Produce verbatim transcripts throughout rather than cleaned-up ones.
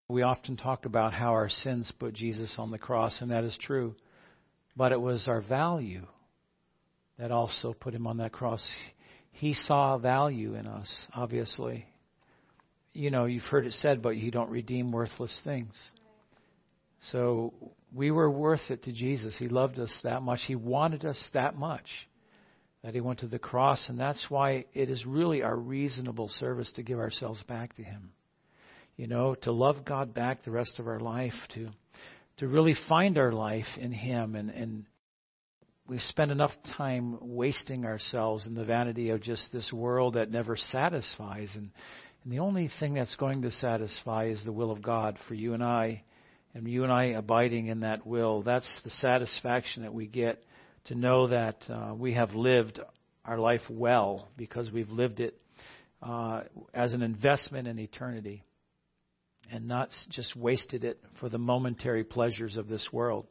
We often talk about how our sins put Jesus on the cross, and that is true. But it was our value that also put him on that cross. He saw value in us, obviously. You know, you've heard it said, but you don't redeem worthless things. So we were worth it to Jesus. He loved us that much. He wanted us that much that he went to the cross. And that's why it is really our reasonable service to give ourselves back to him. You know, to love God back the rest of our life, to to really find our life in him. And, and we spend enough time wasting ourselves in the vanity of just this world that never satisfies. And, and the only thing that's going to satisfy is the will of God for you and I. And you and I abiding in that will. That's the satisfaction that we get, to know that uh, we have lived our life well because we've lived it uh, as an investment in eternity, and not just wasted it for the momentary pleasures of this world.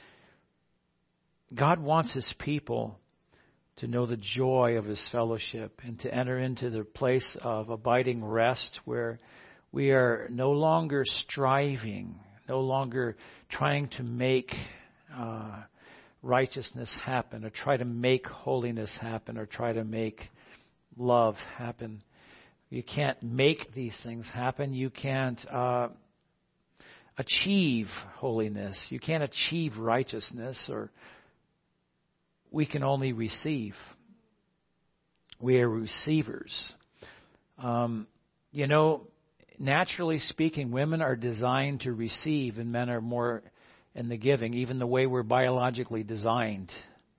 God wants his people to know the joy of his fellowship and to enter into the place of abiding rest where we are no longer striving, no longer trying to make uh, righteousness happen, or try to make holiness happen, or try to make love happen. You can't make these things happen. You can't uh, achieve holiness. You can't achieve righteousness. Or we can only receive. We are receivers. Um, you know, naturally speaking, women are designed to receive, and men are more in the giving, even the way we're biologically designed.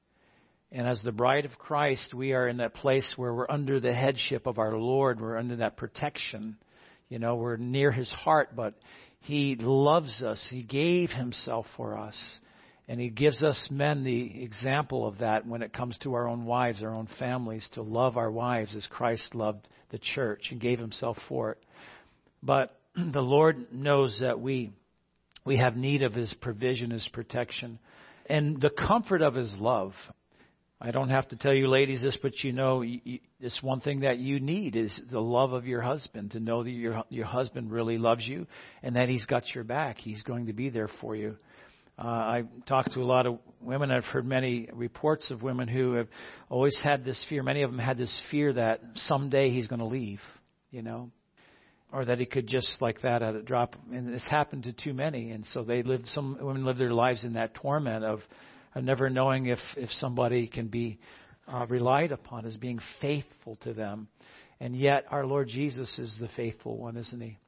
And as the bride of Christ, we are in that place where we're under the headship of our Lord. We're under that protection. You know, we're near his heart, but he loves us. He gave himself for us. And he gives us men the example of that when it comes to our own wives, our own families, to love our wives as Christ loved the church and gave himself for it. But the Lord knows that we we have need of his provision, his protection, and the comfort of his love. I don't have to tell you ladies this, but you know, it's one thing that you need is the love of your husband, to know that your your husband really loves you and that he's got your back. He's going to be there for you. Uh, I've talked to a lot of women. I've heard many reports of women who have always had this fear. Many of them had this fear that someday he's going to leave, you know, or that he could just like that at a drop. And it's happened to too many. And so they live, some women live their lives in that torment of of never knowing if, if somebody can be uh, relied upon as being faithful to them. And yet our Lord Jesus is the faithful one, isn't he?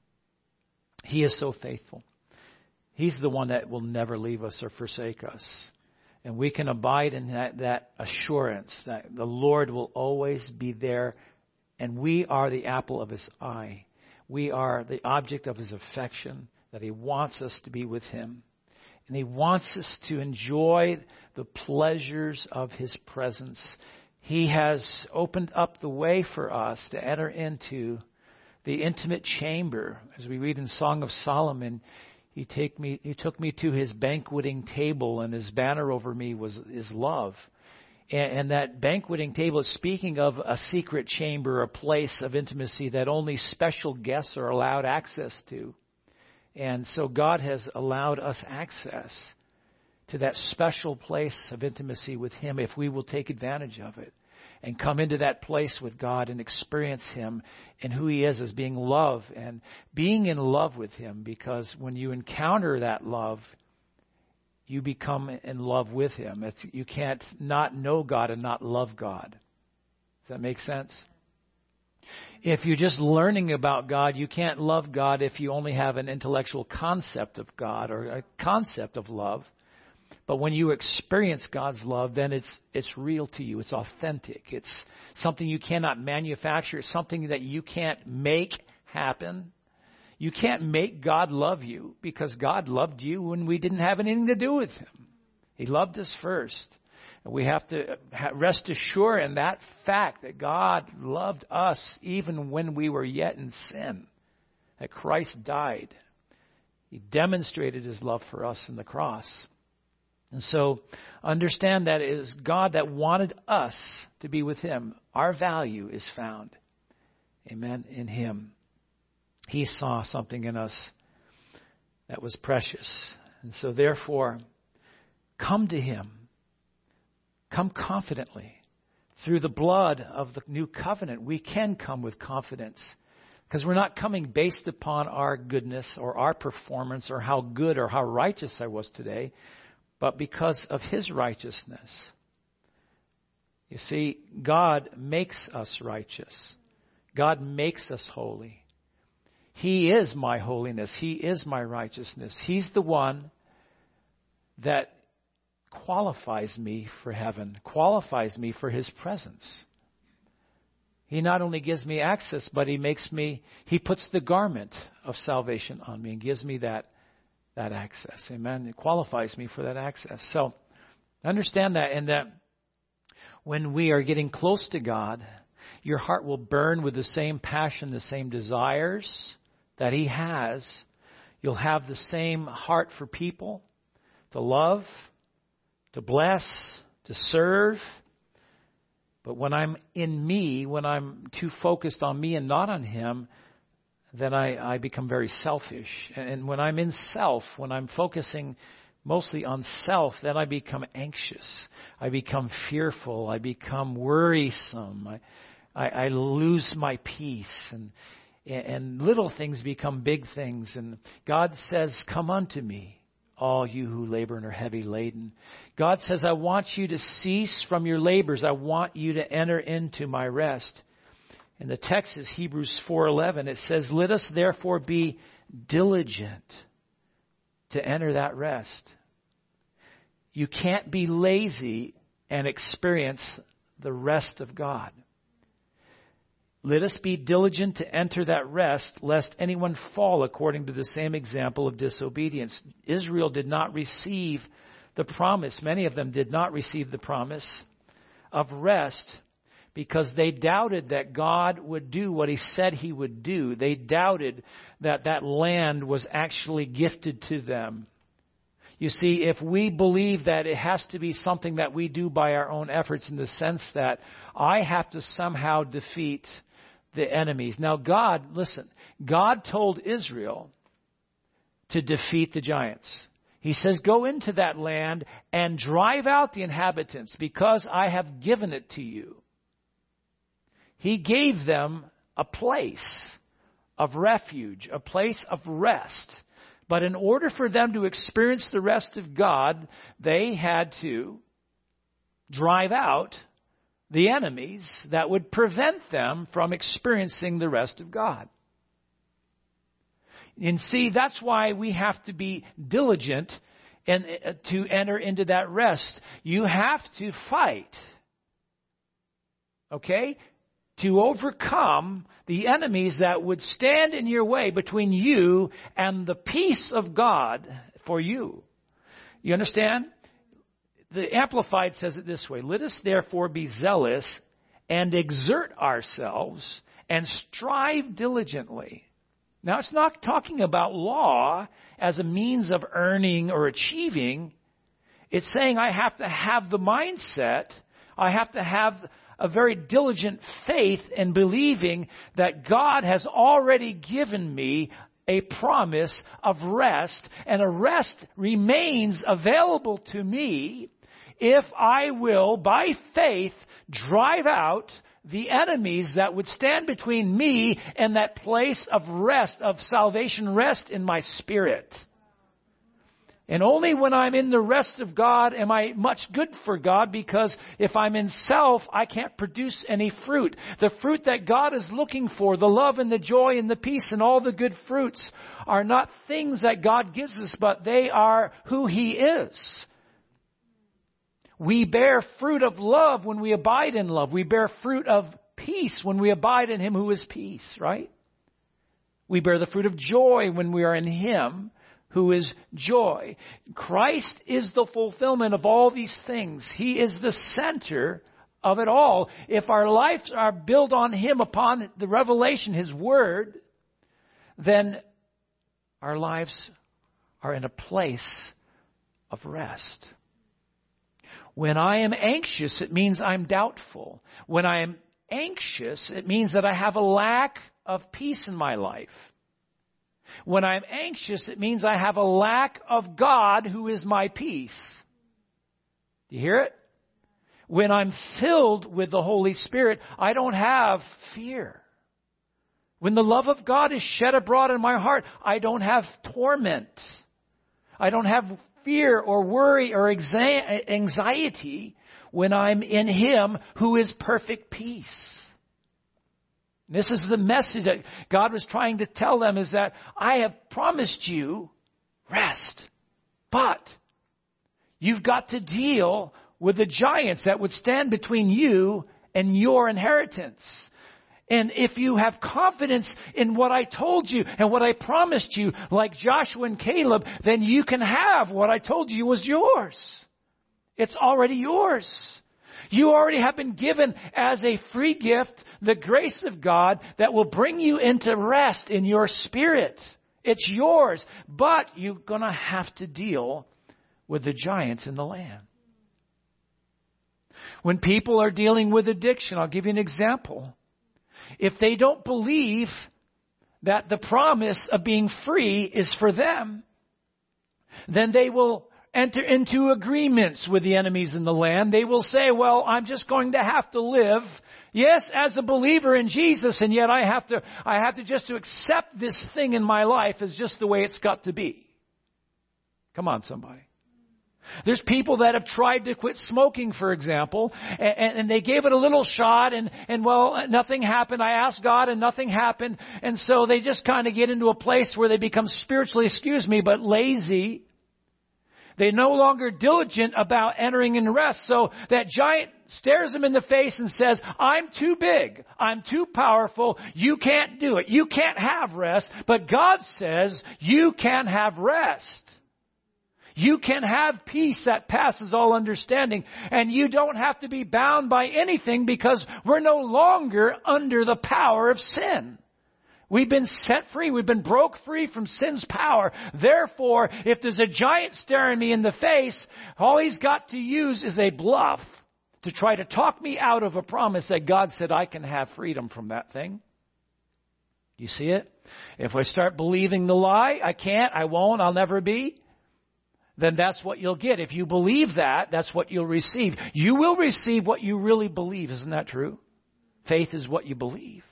He is so faithful. He's the one that will never leave us or forsake us. And we can abide in that, that assurance that the Lord will always be there, and we are the apple of his eye. We are the object of his affection, that he wants us to be with him. And he wants us to enjoy the pleasures of his presence. He has opened up the way for us to enter into the intimate chamber. As we read in Song of Solomon, he take me, he took me to his banqueting table, and his banner over me was his love. And, and that banqueting table is speaking of a secret chamber, a place of intimacy that only special guests are allowed access to. And so God has allowed us access to that special place of intimacy with him if we will take advantage of it and come into that place with God and experience him and who he is as being love and being in love with him. Because when you encounter that love, you become in love with him. It's, you can't not know God and not love God. Does that make sense? If you're just learning about God, you can't love God if you only have an intellectual concept of God or a concept of love. But when you experience God's love, then it's it's real to you. It's authentic. It's something you cannot manufacture. It's something that you can't make happen. You can't make God love you, because God loved you when we didn't have anything to do with him. He loved us first. We have to rest assured in that fact that God loved us even when we were yet in sin, that Christ died. He demonstrated his love for us in the cross. And so understand that it is God that wanted us to be with him. Our value is found, amen, in him. He saw something in us. that was precious. And so therefore, come to Him. Come confidently. Through the blood of the new covenant, we can come with confidence. Because we're not coming based upon our goodness or our performance or how good or how righteous I was today, but because of His righteousness. You see, God makes us righteous. God makes us holy. He is my holiness. He is my righteousness. He's the one that qualifies me for heaven, qualifies me for His presence. He not only gives me access, but He makes me, He puts the garment of salvation on me and gives me that, that access. Amen. It qualifies me for that access. So understand that, and that when we are getting close to God, your heart will burn with the same passion, the same desires that He has. You'll have the same heart for people, to love, to bless, to serve. But when I'm in me, when I'm too focused on me and not on Him, then I, I become very selfish. And when I'm in self, when I'm focusing mostly on self, then I become anxious. I become fearful. I become worrisome. I, I, I lose my peace. And, and little things become big things. And God says, come unto me, all you who labor and are heavy laden. God says, I want you to cease from your labors. I want you to enter into my rest. And the text is Hebrews four eleven. It says, let us therefore be diligent to enter that rest. You can't be lazy and experience the rest of God. Let us be diligent to enter that rest, lest anyone fall according to the same example of disobedience. Israel did not receive the promise. Many of them did not receive the promise of rest because they doubted that God would do what He said He would do. They doubted that that land was actually gifted to them. You see, if we believe that it has to be something that we do by our own efforts, in the sense that I have to somehow defeat the enemies. Now God, listen, God told Israel to defeat the giants. He says, go into that land and drive out the inhabitants because I have given it to you. He gave them a place of refuge, a place of rest. But in order for them to experience the rest of God, they had to drive out the enemies that would prevent them from experiencing the rest of God. And see, that's why we have to be diligent and uh, to enter into that rest. You have to fight, okay, to overcome the enemies that would stand in your way between you and the peace of God for you. You understand? The Amplified says it this way: let us therefore be zealous and exert ourselves and strive diligently. Now, it's not talking about law as a means of earning or achieving. It's saying I have to have the mindset, I have to have a very diligent faith in believing that God has already given me a promise of rest, and a rest remains available to me if I will, by faith, drive out the enemies that would stand between me and that place of rest, of salvation, rest in my spirit. And only when I'm in the rest of God am I much good for God, because if I'm in self, I can't produce any fruit. The fruit that God is looking for, the love and the joy and the peace and all the good fruits, are not things that God gives us, but they are who He is. We bear fruit of love when we abide in love. We bear fruit of peace when we abide in Him who is peace, right? We bear the fruit of joy when we are in Him who is joy. Christ is the fulfillment of all these things. He is the center of it all. If our lives are built on Him, upon the revelation, His Word, then our lives are in a place of rest. When I am anxious, it means I'm doubtful. When I am anxious, it means that I have a lack of peace in my life. When I'm anxious, it means I have a lack of God who is my peace. Do you hear it? When I'm filled with the Holy Spirit, I don't have fear. When the love of God is shed abroad in my heart, I don't have torment. I don't have fear or worry or anxiety when I'm in Him who is perfect peace. This is the message that God was trying to tell them, is that I have promised you rest. But you've got to deal with the giants that would stand between you and your inheritance. And if you have confidence in what I told you and what I promised you, like Joshua and Caleb, then you can have what I told you was yours. It's already yours. You already have been given as a free gift the grace of God that will bring you into rest in your spirit. It's yours, but you're going to have to deal with the giants in the land. When people are dealing with addiction, I'll give you an example. If they don't believe that the promise of being free is for them, then they will enter into agreements with the enemies in the land. They will say, well, I'm just going to have to live, yes, as a believer in Jesus, and yet I have to, I have to just to accept this thing in my life as just the way it's got to be. Come on, somebody. There's people that have tried to quit smoking, for example, and, and they gave it a little shot, and, and well, nothing happened. I asked God, and nothing happened. And so they just kind of get into a place where they become spiritually, excuse me, but lazy. They're no longer diligent about entering in rest. So that giant stares them in the face and says, I'm too big. I'm too powerful. You can't do it. You can't have rest. But God says you can have rest. You can have peace that passes all understanding, and you don't have to be bound by anything because we're no longer under the power of sin. We've been set free. We've been broke free from sin's power. Therefore, if there's a giant staring me in the face, all he's got to use is a bluff to try to talk me out of a promise that God said I can have freedom from that thing. You see it? If I start believing the lie, I can't, I won't, I'll never be, then that's what you'll get. If you believe that, that's what you'll receive. You will receive what you really believe. Isn't that true? Faith is what you believe.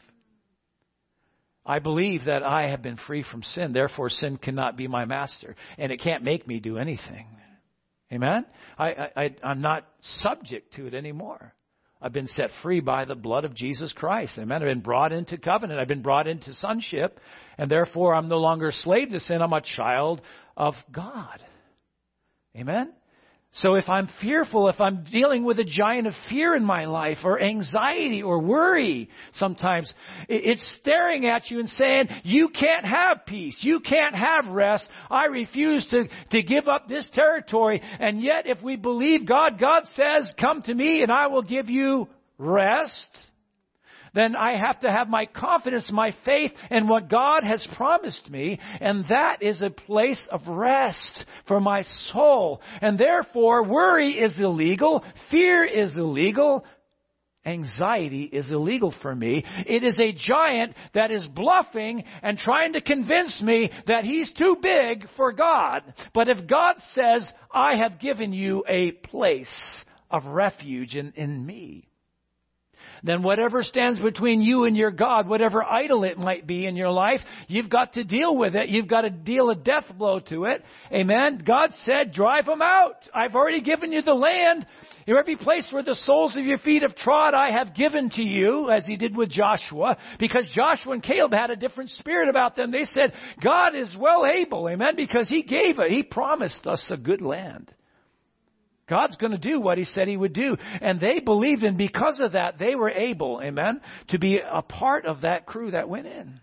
I believe that I have been free from sin. Therefore, sin cannot be my master. And it can't make me do anything. Amen? I, I, I'm not subject to it anymore. I've been set free by the blood of Jesus Christ. Amen? I've been brought into covenant. I've been brought into sonship. And therefore, I'm no longer a slave to sin. I'm a child of God. Amen? So if I'm fearful, if I'm dealing with a giant of fear in my life, or anxiety or worry, sometimes it's staring at you and saying, you can't have peace. You can't have rest. I refuse to, to give up this territory. And yet if we believe God, God says, come to me and I will give you rest. Then I have to have my confidence, my faith in what God has promised me. And that is a place of rest for my soul. And therefore, worry is illegal. Fear is illegal. Anxiety is illegal for me. It is a giant that is bluffing and trying to convince me that he's too big for God. But if God says, I have given you a place of refuge in, in me, then whatever stands between you and your God, whatever idol it might be in your life, you've got to deal with it. You've got to deal a death blow to it. Amen. God said, drive them out. I've already given you the land. In every place where the soles of your feet have trod, I have given to you, as he did with Joshua, because Joshua and Caleb had a different spirit about them. They said, God is well able. Amen. Because he gave it. He promised us a good land. God's going to do what he said he would do. And they believed, and because of that, they were able, amen, to be a part of that crew that went in.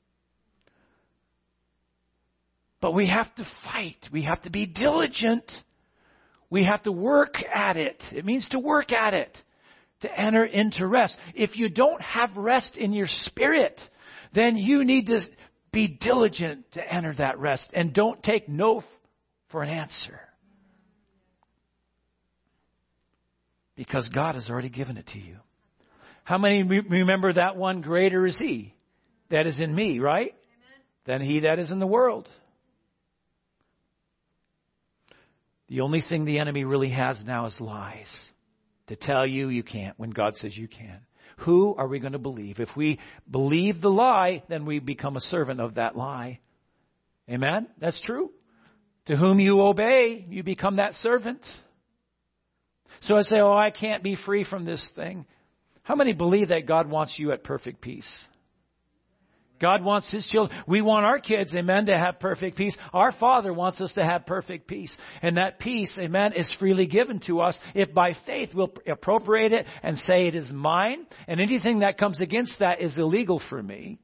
But we have to fight. We have to be diligent. We have to work at it. It means to work at it, to enter into rest. If you don't have rest in your spirit, then you need to be diligent to enter that rest. And don't take no for an answer. Because God has already given it to you. How many remember that one, greater is he that is in me, right? Amen. than he that is in the world. The only thing the enemy really has now is lies. To tell you you can't when God says you can. Who are we going to believe? If we believe the lie, then we become a servant of that lie. Amen? That's true. To whom you obey, you become that servant. So I say, oh, I can't be free from this thing. How many believe that God wants you at perfect peace? God wants His children. We want our kids, amen, to have perfect peace. Our Father wants us to have perfect peace. And that peace, amen, is freely given to us if by faith we'll appropriate it and say it is mine. And anything that comes against that is illegal for me.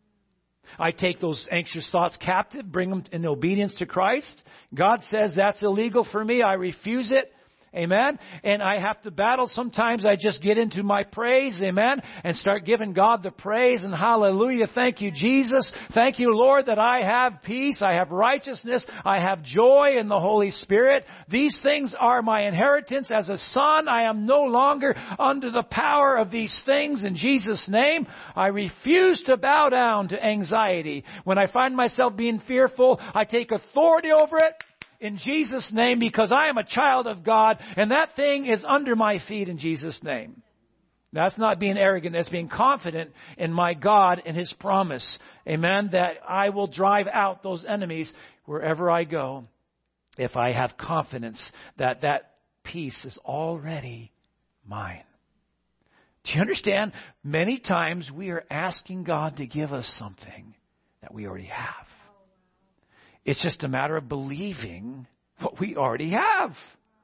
I take those anxious thoughts captive, bring them in obedience to Christ. God says that's illegal for me. I refuse it. Amen. And I have to battle. Sometimes I just get into my praise. Amen. And start giving God the praise and hallelujah. Thank you, Jesus. Thank you, Lord, that I have peace. I have righteousness. I have joy in the Holy Spirit. These things are my inheritance as a son. I am no longer under the power of these things in Jesus' name. I refuse to bow down to anxiety. When I find myself being fearful, I take authority over it. In Jesus' name, because I am a child of God, and that thing is under my feet in Jesus' name. That's not being arrogant. That's being confident in my God and His promise. Amen. That I will drive out those enemies wherever I go if I have confidence that that peace is already mine. Do you understand? Many times we are asking God to give us something that we already have. It's just a matter of believing what we already have.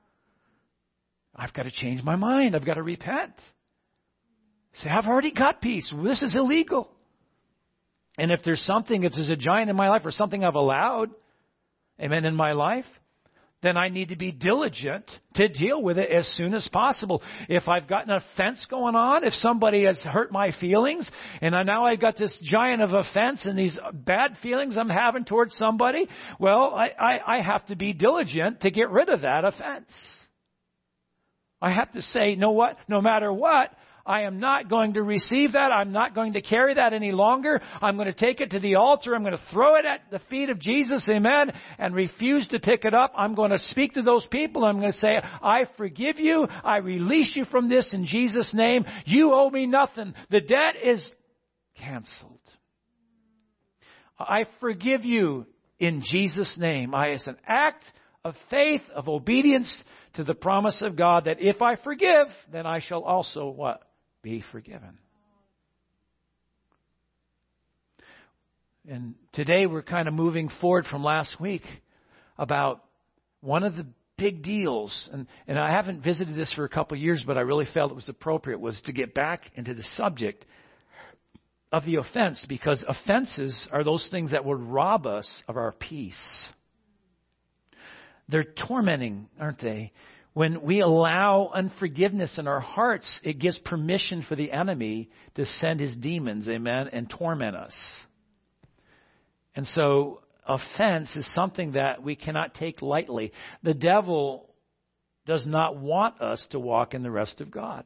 I've got to change my mind. I've got to repent. Say, I've already got peace. This is illegal. And if there's something, if there's a giant in my life or something I've allowed, amen, in my life, then I need to be diligent to deal with it as soon as possible. If I've got an offense going on, if somebody has hurt my feelings, and I, now I've got this giant of offense and these bad feelings I'm having towards somebody, well, I, I, I have to be diligent to get rid of that offense. I have to say, know what? No matter what, I am not going to receive that. I'm not going to carry that any longer. I'm going to take it to the altar. I'm going to throw it at the feet of Jesus, amen, and refuse to pick it up. I'm going to speak to those people. I'm going to say, I forgive you. I release you from this in Jesus' name. You owe me nothing. The debt is canceled. I forgive you in Jesus' name. I, as an act of faith, of obedience to the promise of God, that if I forgive, then I shall also what? Be forgiven. And today we're kind of moving forward from last week about one of the big deals, and, and I haven't visited this for a couple of years, but I really felt it was appropriate, was to get back into the subject of the offense, because offenses are those things that would rob us of our peace. They're tormenting, aren't they? When we allow unforgiveness in our hearts, it gives permission for the enemy to send his demons, amen, and torment us. And so offense is something that we cannot take lightly. The devil does not want us to walk in the rest of God.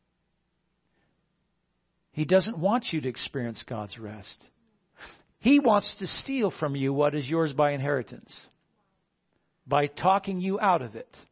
He doesn't want you to experience God's rest. He wants to steal from you what is yours by inheritance, by talking you out of it.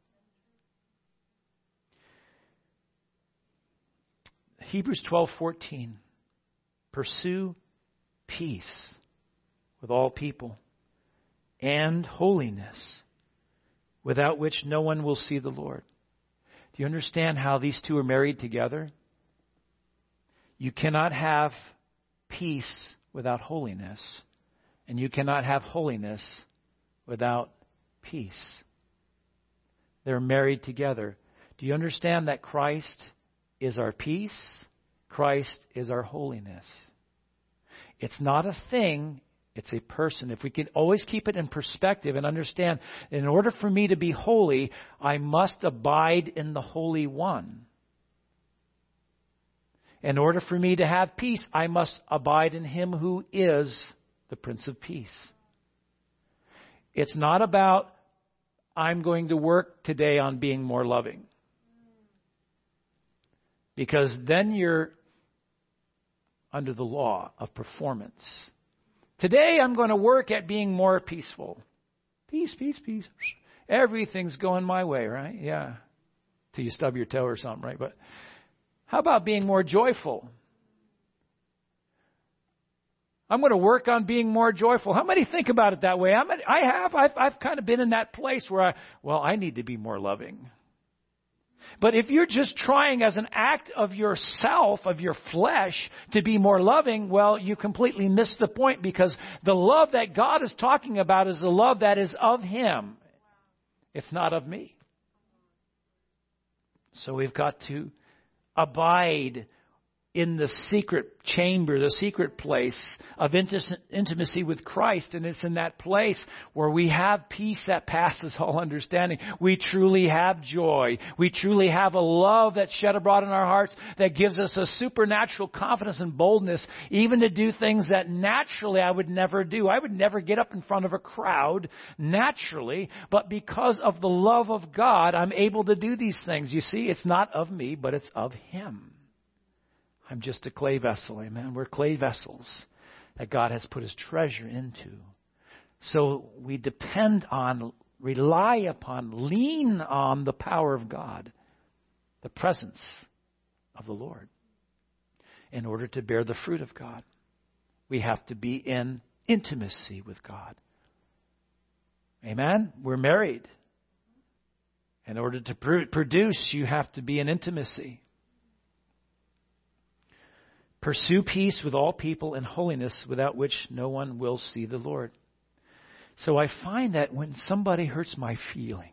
Hebrews twelve fourteen. Pursue peace with all people and holiness, without which no one will see the Lord. Do you understand how these two are married together? You cannot have peace without holiness, and you cannot have holiness without peace. They're married together. Do you understand that Christ is our peace? Christ is our holiness. It's not a thing, it's a person. If we can always keep it in perspective and understand, in order for me to be holy, I must abide in the Holy One. In order for me to have peace, I must abide in Him who is the Prince of Peace. It's not about, I'm going to work today on being more loving. Because then you're under the law of performance. Today I'm going to work at being more peaceful. Peace, peace, peace. Everything's going my way, right? Yeah. Till you stub your toe or something, right? But how about being more joyful? I'm going to work on being more joyful. How many think about it that way? I, mean, I have. I've, I've kind of been in that place where I, well, I need to be more loving. But if you're just trying as an act of yourself, of your flesh, to be more loving, well, you completely miss the point, because the love that God is talking about is the love that is of Him. It's not of me. So we've got to abide in the secret chamber, the secret place of intimacy with Christ. And it's in that place where we have peace that passes all understanding. We truly have joy. We truly have a love that's shed abroad in our hearts that gives us a supernatural confidence and boldness, even to do things that naturally I would never do. I would never get up in front of a crowd naturally, but because of the love of God, I'm able to do these things. You see, it's not of me, but it's of Him. I'm just a clay vessel, amen. We're clay vessels that God has put His treasure into. So we depend on, rely upon, lean on the power of God, the presence of the Lord. In order to bear the fruit of God, we have to be in intimacy with God. Amen? We're married. In order to pr- produce, you have to be in intimacy. Pursue peace with all people and holiness, without which no one will see the Lord. So I find that when somebody hurts my feelings,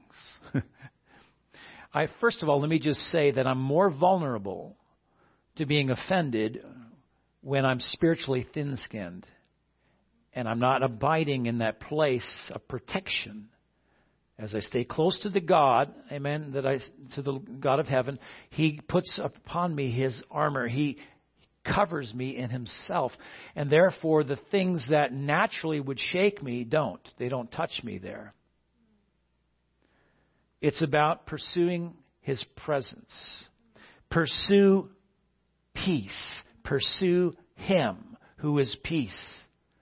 I first of all, let me just say that I'm more vulnerable to being offended when I'm spiritually thin-skinned and I'm not abiding in that place of protection. As I stay close to the God, amen, that I to the God of heaven, He puts upon me His armor. He covers me in Himself. And therefore, the things that naturally would shake me don't. They don't touch me there. It's about pursuing His presence. Pursue peace. Pursue Him who is peace.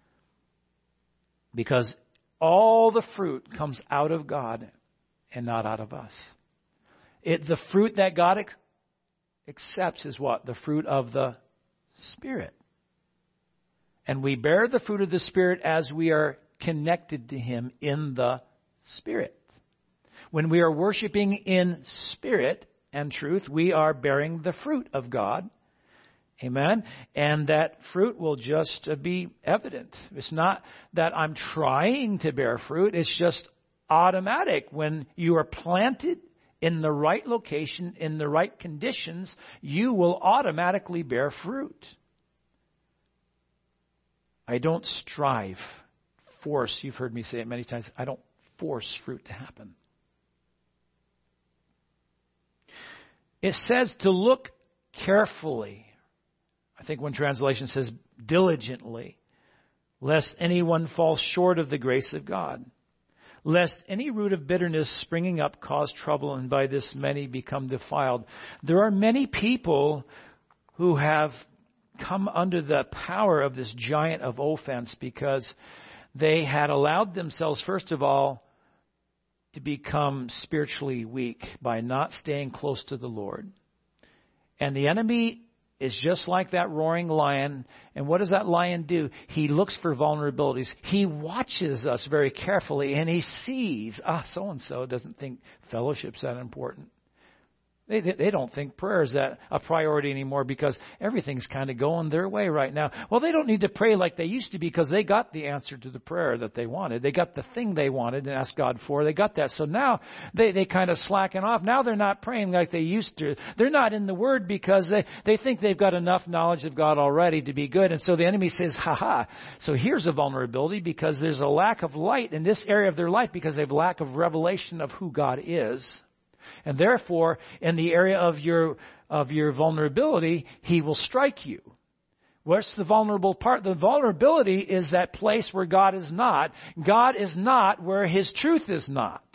Because all the fruit comes out of God and not out of us. It, the fruit that God ex- accepts is what? The fruit of the Spirit. And we bear the fruit of the Spirit as we are connected to Him in the Spirit. When we are worshiping in spirit and truth, we are bearing the fruit of God. Amen. And that fruit will just be evident. It's not that I'm trying to bear fruit. It's just automatic. When you are planted in the right location, in the right conditions, you will automatically bear fruit. I don't strive, force. You've heard me say it many times. I don't force fruit to happen. It says to look carefully. I think one translation says diligently, lest anyone fall short of the grace of God. Lest any root of bitterness springing up cause trouble, and by this many become defiled. There are many people who have come under the power of this giant of offense because they had allowed themselves, first of all, to become spiritually weak by not staying close to the Lord. And the enemy is just like that roaring lion. And what does that lion do? He looks for vulnerabilities. He watches us very carefully, and he sees, ah, so-and-so doesn't think fellowship's that important. They, they don't think prayer is that a priority anymore because everything's kind of going their way right now. Well, they don't need to pray like they used to because they got the answer to the prayer that they wanted. They got the thing they wanted and asked God for. They got that. So now they, they kind of slacken off. Now they're not praying like they used to. They're not in the Word because they, they think they've got enough knowledge of God already to be good. And so the enemy says, ha ha. So here's a vulnerability because there's a lack of light in this area of their life because they have lack of revelation of who God is. And therefore, in the area of your of your vulnerability, he will strike you. What's the vulnerable part? The vulnerability is that place where God is not. God is not where His truth is not.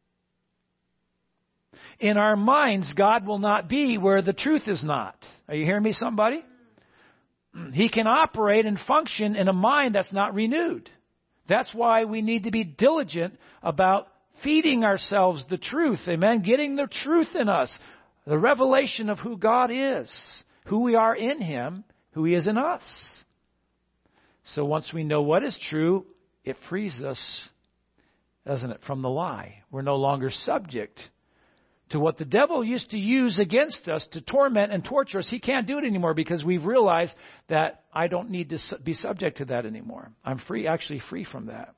In our minds, God will not be where the truth is not. Are you hearing me, somebody? he can operate and function in a mind that's not renewed. That's why we need to be diligent about feeding ourselves the truth. Amen. Getting the truth in us. The revelation of who God is. Who we are in Him. Who He is in us. So once we know what is true, it frees us, doesn't it, from the lie. We're no longer subject to what the devil used to use against us to torment and torture us. He can't do it anymore because we've realized that I don't need to be subject to that anymore. I'm free, actually free from that.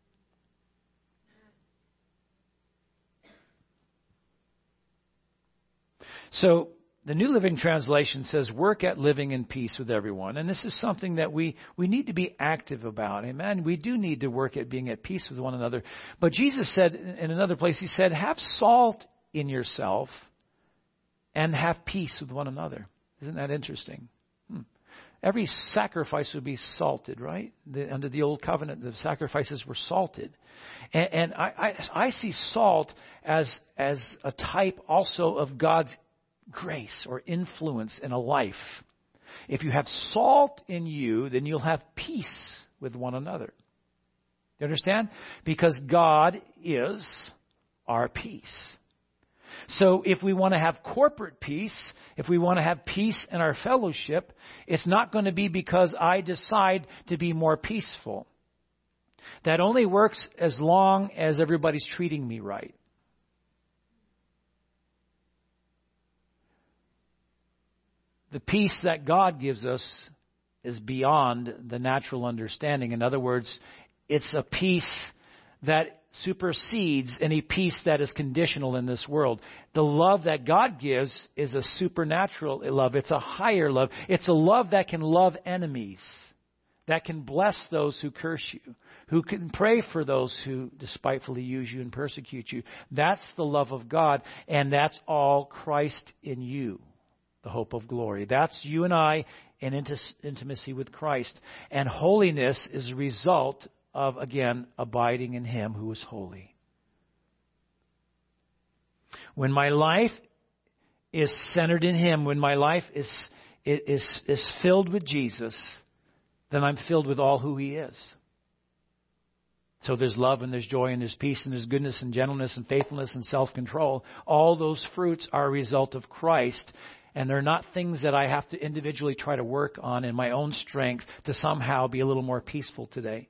So the New Living Translation says, work at living in peace with everyone. And this is something that we, we need to be active about. Amen. We do need to work at being at peace with one another. But Jesus said in another place, He said, have salt in yourself and have peace with one another. Isn't that interesting? Hmm. Every sacrifice would be salted, right? The, under the old covenant, the sacrifices were salted. And, and I, I, I see salt as, as a type also of God's grace or influence in a life. If you have salt in you, then you'll have peace with one another. You understand? Because God is our peace. So if we want to have corporate peace, if we want to have peace in our fellowship, it's not going to be because I decide to be more peaceful. That only works as long as everybody's treating me right. The peace that God gives us is beyond the natural understanding. In other words, it's a peace that supersedes any peace that is conditional in this world. The love that God gives is a supernatural love. It's a higher love. It's a love that can love enemies, that can bless those who curse you, who can pray for those who despitefully use you and persecute you. That's the love of God, and that's all Christ in you, the hope of glory. That's you and I in intimacy with Christ. And holiness is a result of, again, abiding in Him who is holy. When my life is centered in Him, when my life is, is, is filled with Jesus, then I'm filled with all who He is. So there's love and there's joy and there's peace and there's goodness and gentleness and faithfulness and self-control. All those fruits are a result of Christ. And they're not things that I have to individually try to work on in my own strength to somehow be a little more peaceful today.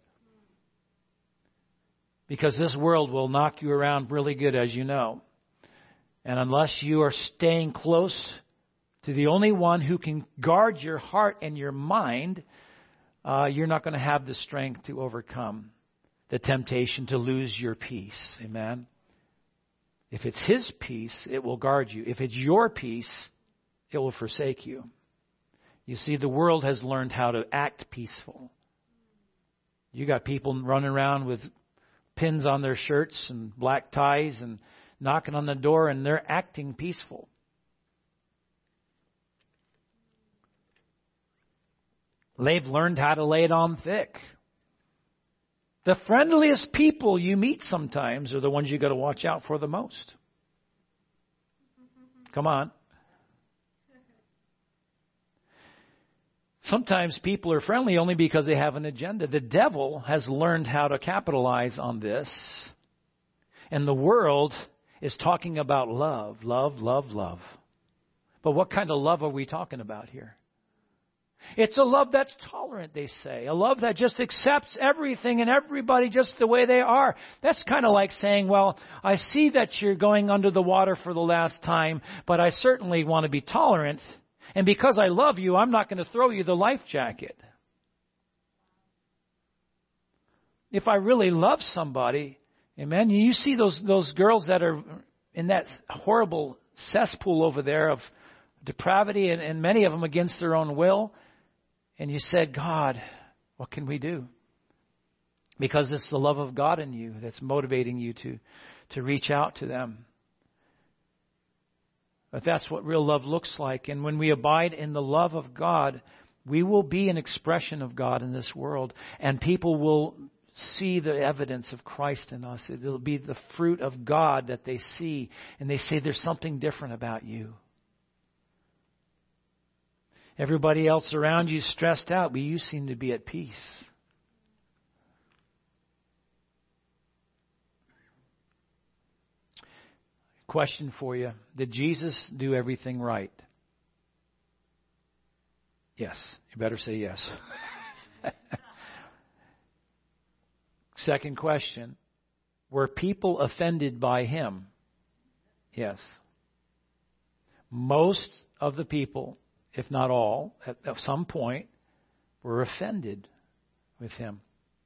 Because this world will knock you around really good, as you know. And unless you are staying close to the only one who can guard your heart and your mind, uh, you're not going to have the strength to overcome the temptation to lose your peace. Amen? If it's His peace, it will guard you. If it's your peace, it will forsake you. You see, the world has learned how to act peaceful. You got people running around with pins on their shirts and black ties and knocking on the door, and they're acting peaceful. They've learned how to lay it on thick. The friendliest people you meet sometimes are the ones you got to watch out for the most. Come on. Sometimes people are friendly only because they have an agenda. The devil has learned how to capitalize on this. And the world is talking about love, love, love, love. But what kind of love are we talking about here? It's a love that's tolerant, they say. A love that just accepts everything and everybody just the way they are. That's kind of like saying, well, I see that you're going under the water for the last time, but I certainly want to be tolerant. And because I love you, I'm not going to throw you the life jacket. If I really love somebody, amen, you see those, those girls that are in that horrible cesspool over there of depravity, and, and many of them against their own will. And you said, God, what can we do? Because it's the love of God in you that's motivating you to, to reach out to them. But that's what real love looks like. And when we abide in the love of God, we will be an expression of God in this world. And people will see the evidence of Christ in us. It will be the fruit of God that they see. And they say, there's something different about you. Everybody else around you is stressed out, but you seem to be at peace. Question for you. Did Jesus do everything right? Yes. You better say yes. Second question. Were people offended by him? Yes. Most of the people, if not all, at, at some point, were offended with him.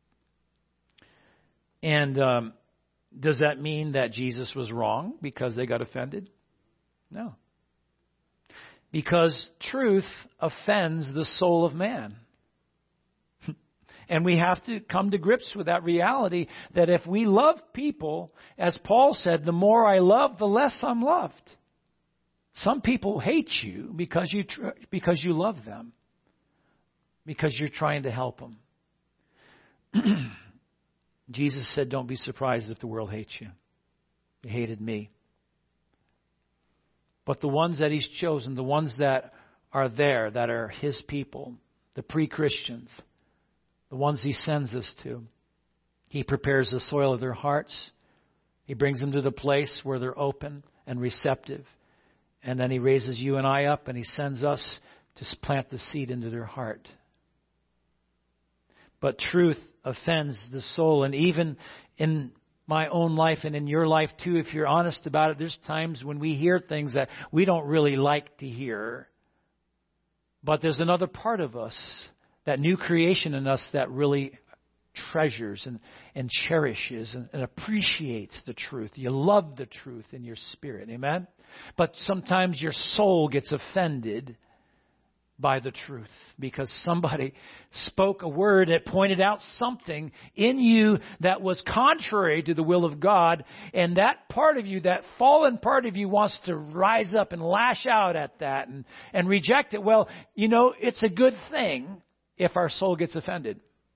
And um, does that mean that Jesus was wrong because they got offended? No. Because truth offends the soul of man. And we have to come to grips with that reality that if we love people, as Paul said, the more I love, the less I'm loved. Some people hate you because you tr- because you love them, because you're trying to help them. Jesus said, don't be surprised if the world hates you. They hated me. But the ones that he's chosen, the ones that are there, that are his people, the pre-Christians, the ones he sends us to, he prepares the soil of their hearts. He brings them to the place where they're open and receptive. And then he raises you and I up and he sends us to plant the seed into their heart. But truth offends the soul. And even in my own life and in your life too, if you're honest about it, there's times when we hear things that we don't really like to hear. But there's another part of us, that new creation in us, that really treasures and, and cherishes and, and appreciates the truth. You love the truth in your spirit. Amen? But sometimes your soul gets offended by the truth because somebody spoke a word that pointed out something in you that was contrary to the will of God, and that part of you, that fallen part of you, wants to rise up and lash out at that and, and reject it. Well, you know, it's a good thing if our soul gets offended.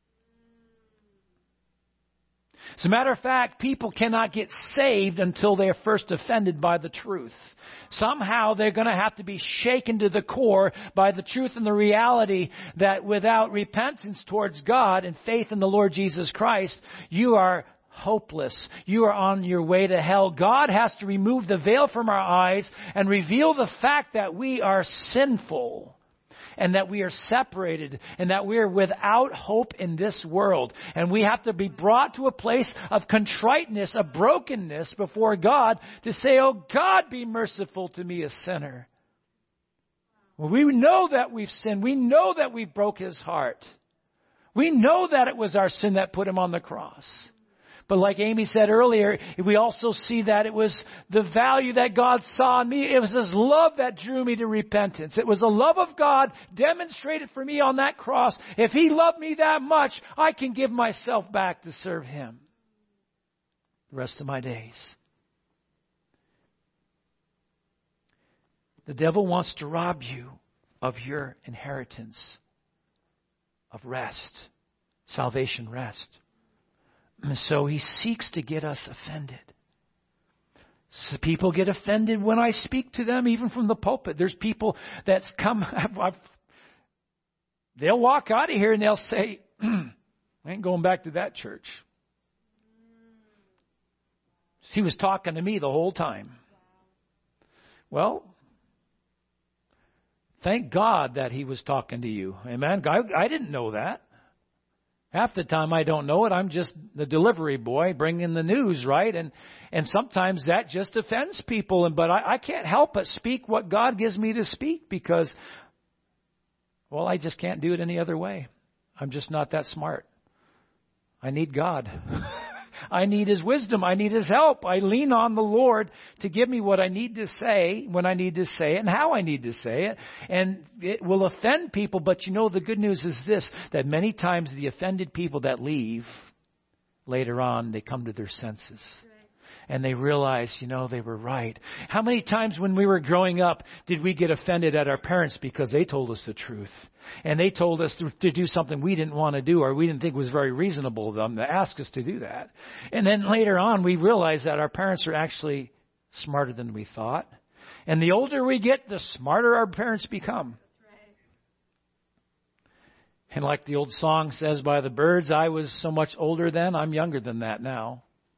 As a matter of fact, people cannot get saved until they are first offended by the truth. Somehow they're going to have to be shaken to the core by the truth and the reality that without repentance towards God and faith in the Lord Jesus Christ, you are hopeless. You are on your way to hell. God has to remove the veil from our eyes and reveal the fact that we are sinful, and that we are separated, and that we are without hope in this world. And we have to be brought to a place of contriteness, of brokenness before God to say, oh God, be merciful to me, a sinner. Well, we know that we've sinned. We know that we broke his heart. We know that it was our sin that put him on the cross. But like Amy said earlier, we also see that it was the value that God saw in me. It was his love that drew me to repentance. It was the love of God demonstrated for me on that cross. If he loved me that much, I can give myself back to serve him the rest of my days. The devil wants to rob you of your inheritance of rest, salvation rest. And so he seeks to get us offended. So people get offended when I speak to them, even from the pulpit. There's people that's come, I've, I've, they'll walk out of here and they'll say, I ain't going back to that church. He was talking to me the whole time. Well, thank God that he was talking to you. Amen. I, I didn't know that. Half the time I don't know it. I'm just the delivery boy bringing the news, right? And and sometimes that just offends people. And but I, I can't help but speak what God gives me to speak because, well, I just can't do it any other way. I'm just not that smart. I need God. I need his wisdom. I need his help. I lean on the Lord to give me what I need to say when I need to say it and how I need to say it. And it will offend people. But you know, the good news is this, that many times the offended people that leave, later on, they come to their senses. And they realize, you know, they were right. How many times when we were growing up did we get offended at our parents because they told us the truth? And they told us to, to do something we didn't want to do or we didn't think was very reasonable of them to ask us to do that. And then later on we realized that our parents are actually smarter than we thought. And the older we get, the smarter our parents become. And like the old song says by the Byrds, I was so much older then, I'm younger than that now.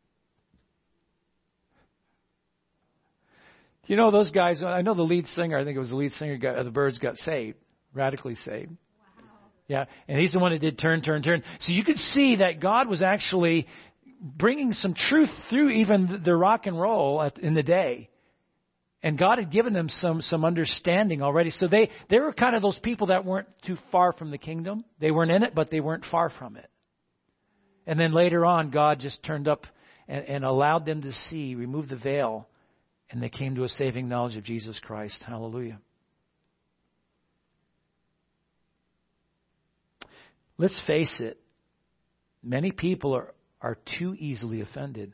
You know those guys, I know the lead singer, I think it was the lead singer of the Byrds got saved, radically saved. Wow. Yeah, and he's the one that did Turn, Turn, Turn. So you could see that God was actually bringing some truth through even the rock and roll at, in the day. And God had given them some some understanding already. So they, they were kind of those people that weren't too far from the kingdom. They weren't in it, but they weren't far from it. And then later on, God just turned up and, and allowed them to see, removed the veil, and they came to a saving knowledge of Jesus Christ. Hallelujah. Let's face it. Many people are, are too easily offended.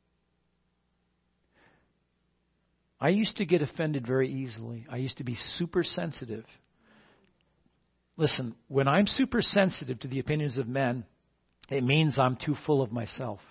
I used to get offended very easily. I used to be super sensitive. Listen, when I'm super sensitive to the opinions of men, it means I'm too full of myself.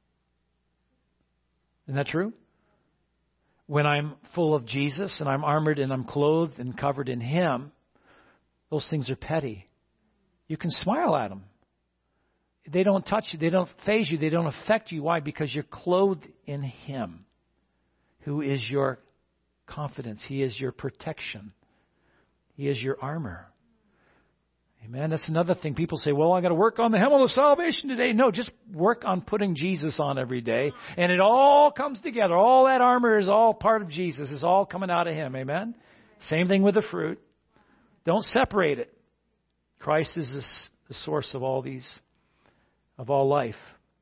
Isn't that true? When I'm full of Jesus and I'm armored and I'm clothed and covered in Him, those things are petty. You can smile at them. They don't touch you. They don't faze you. They don't affect you. Why? Because you're clothed in Him, who is your confidence. He is your protection. He is your armor. Amen. That's another thing. People say, well, I got to work on the helmet of salvation today. No, just work on putting Jesus on every day. And it all comes together. All that armor is all part of Jesus. It's all coming out of Him. Amen. Same thing with the fruit. Don't separate it. Christ is this, the source of all these, of all life.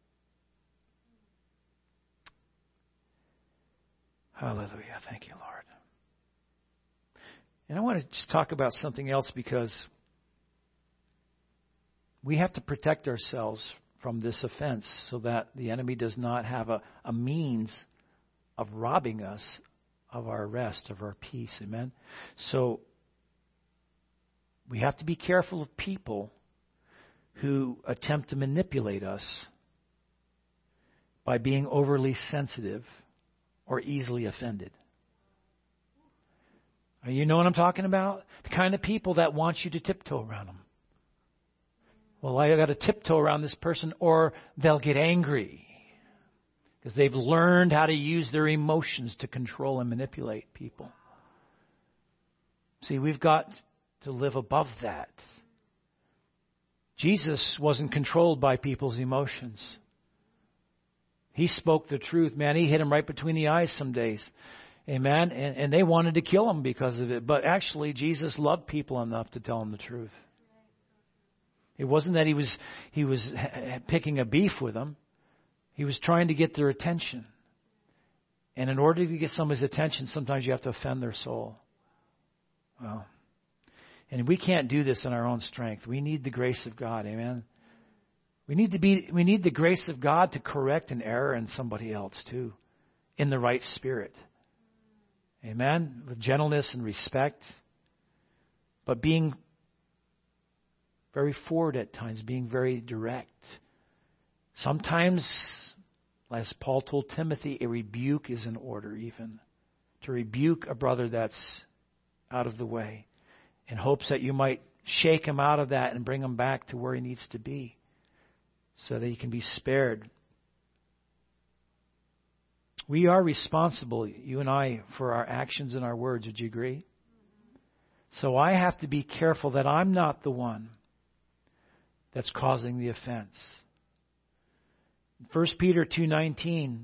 Hallelujah. Thank you, Lord. And I want to just talk about something else, because we have to protect ourselves from this offense so that the enemy does not have a, a means of robbing us of our rest, of our peace. Amen. So we have to be careful of people who attempt to manipulate us by being overly sensitive or easily offended. You know what I'm talking about? The kind of people that want you to tiptoe around them. Well, I got to tiptoe around this person or they'll get angry. Because they've learned how to use their emotions to control and manipulate people. See, we've got to live above that. Jesus wasn't controlled by people's emotions. He spoke the truth, man. He hit him right between the eyes some days. Amen. And, and they wanted to kill him because of it. But actually, Jesus loved people enough to tell them the truth. It wasn't that he was he was picking a beef with them. He was trying to get their attention. And in order to get somebody's attention, sometimes you have to offend their soul. Well, and we can't do this in our own strength. We need the grace of God. Amen. We need to be. We need the grace of God to correct an error in somebody else too, in the right spirit. Amen. With gentleness and respect, but being very forward at times, being very direct. Sometimes, as Paul told Timothy, a rebuke is in order even. To rebuke a brother that's out of the way, in hopes that you might shake him out of that and bring him back to where he needs to be, so that he can be spared. We are responsible, you and I, for our actions and our words. Would you agree? So I have to be careful that I'm not the one that's causing the offense. First Peter two nineteen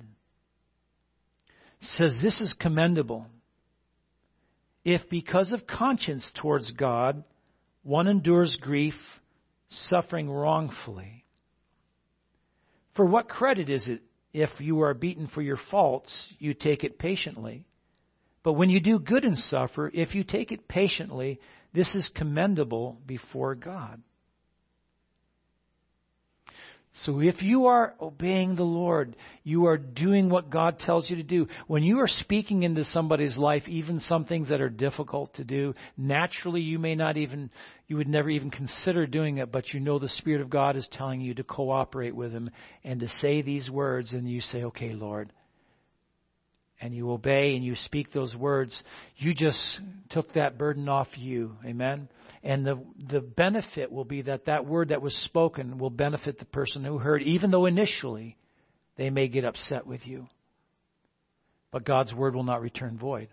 says this is commendable, if because of conscience towards God one endures grief, suffering wrongfully. For what credit is it if you are beaten for your faults, you take it patiently? But when you do good and suffer, if you take it patiently, this is commendable before God. So if you are obeying the Lord, you are doing what God tells you to do. When you are speaking into somebody's life, even some things that are difficult to do, naturally you may not even, you would never even consider doing it, but you know the Spirit of God is telling you to cooperate with Him and to say these words, and you say, okay, Lord, and you obey and you speak those words, you just took that burden off you. Amen? And the the benefit will be that that word that was spoken will benefit the person who heard, even though initially they may get upset with you. But God's word will not return void.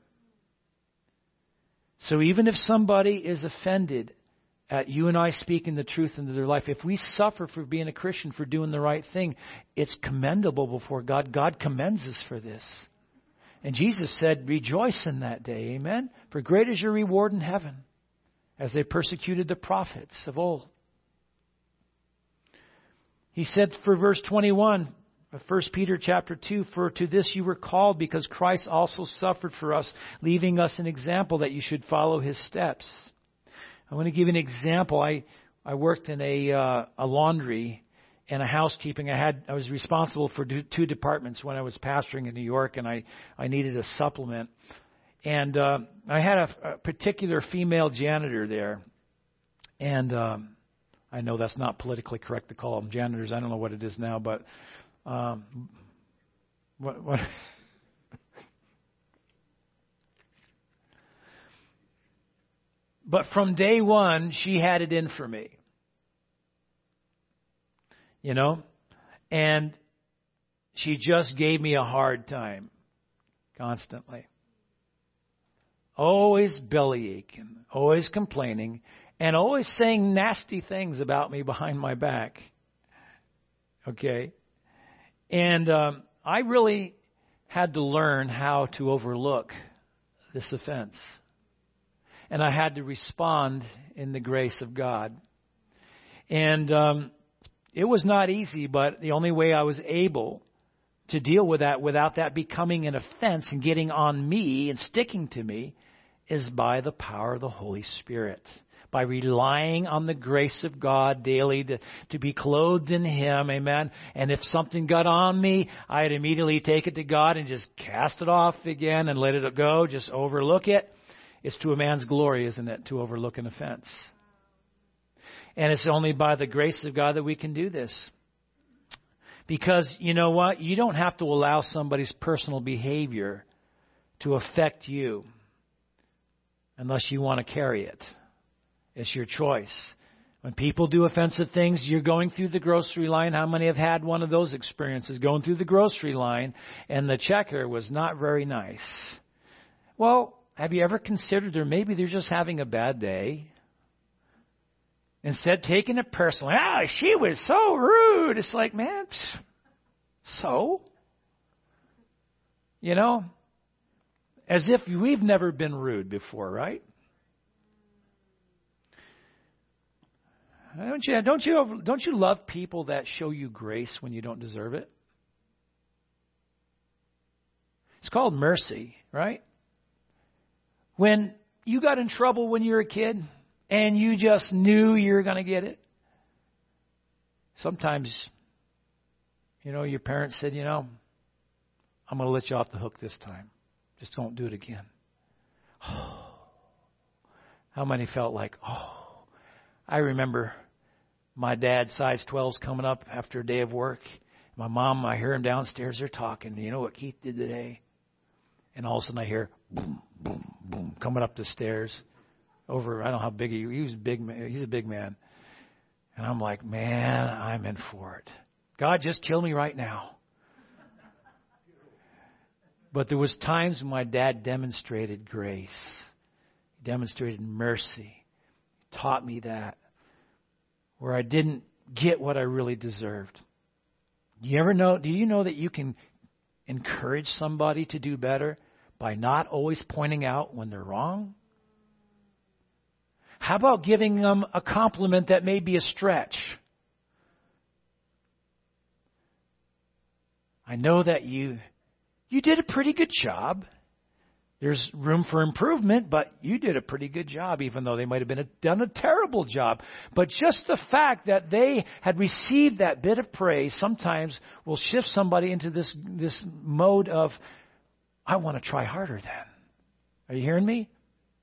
So even if somebody is offended at you and I speaking the truth into their life, if we suffer for being a Christian, for doing the right thing, it's commendable before God. God commends us for this. And Jesus said, rejoice in that day. Amen? For great is your reward in heaven, as they persecuted the prophets of old. He said for verse twenty-one of First Peter chapter two, for to this you were called, because Christ also suffered for us, leaving us an example that you should follow his steps. I want to give you an example. I, I worked in a, uh, a laundry and a housekeeping. I had I was responsible for two departments when I was pastoring in New York, and I, I needed a supplement. And uh, I had a, a particular female janitor there. And um, I know that's not politically correct to call them janitors. I don't know what it is now, but um, what... what But from day one, she had it in for me. You know? And she just gave me a hard time. Constantly. Always belly aching. Always complaining. And always saying nasty things about me behind my back. Okay? And um, I really had to learn how to overlook this offense. And I had to respond in the grace of God. And um, it was not easy, but the only way I was able to deal with that without that becoming an offense and getting on me and sticking to me is by the power of the Holy Spirit. By relying on the grace of God daily to, to be clothed in Him. Amen. And if something got on me, I'd immediately take it to God and just cast it off again and let it go. Just overlook it. It's to a man's glory, isn't it, to overlook an offense. And it's only by the grace of God that we can do this. Because, you know what? You don't have to allow somebody's personal behavior to affect you unless you want to carry it. It's your choice. When people do offensive things, you're going through the grocery line. How many have had one of those experiences? Going through the grocery line and the checker was not very nice. Well, have you ever considered or maybe they're just having a bad day? Instead, taking it personally. Ah, she was so rude. It's like, man, so? You know? As if we've never been rude before, right? Don't you, don't you, don't you love people that show you grace when you don't deserve it? It's called mercy, right? When you got in trouble when you were a kid and you just knew you were going to get it. Sometimes, you know, your parents said, you know, I'm going to let you off the hook this time. Just don't do it again. Oh, how many felt like, oh, I remember my dad, size twelves, coming up after a day of work. My mom, I hear him downstairs, they're talking. You know what Keith did today? And all of a sudden I hear boom, boom, boom, coming up the stairs over, I don't know how big he, he was big, he's a big man. And I'm like, man, I'm in for it. God, just kill me right now. But there was times when my dad demonstrated grace. He demonstrated mercy. He taught me that. Where I didn't get what I really deserved. Do you ever know, do you know that you can encourage somebody to do better by not always pointing out when they're wrong? How about giving them a compliment that may be a stretch? I know that you you did a pretty good job. There's room for improvement, but you did a pretty good job, even though they might have been a, done a terrible job. But just the fact that they had received that bit of praise sometimes will shift somebody into this, this mode of, I want to try harder then. Are you hearing me?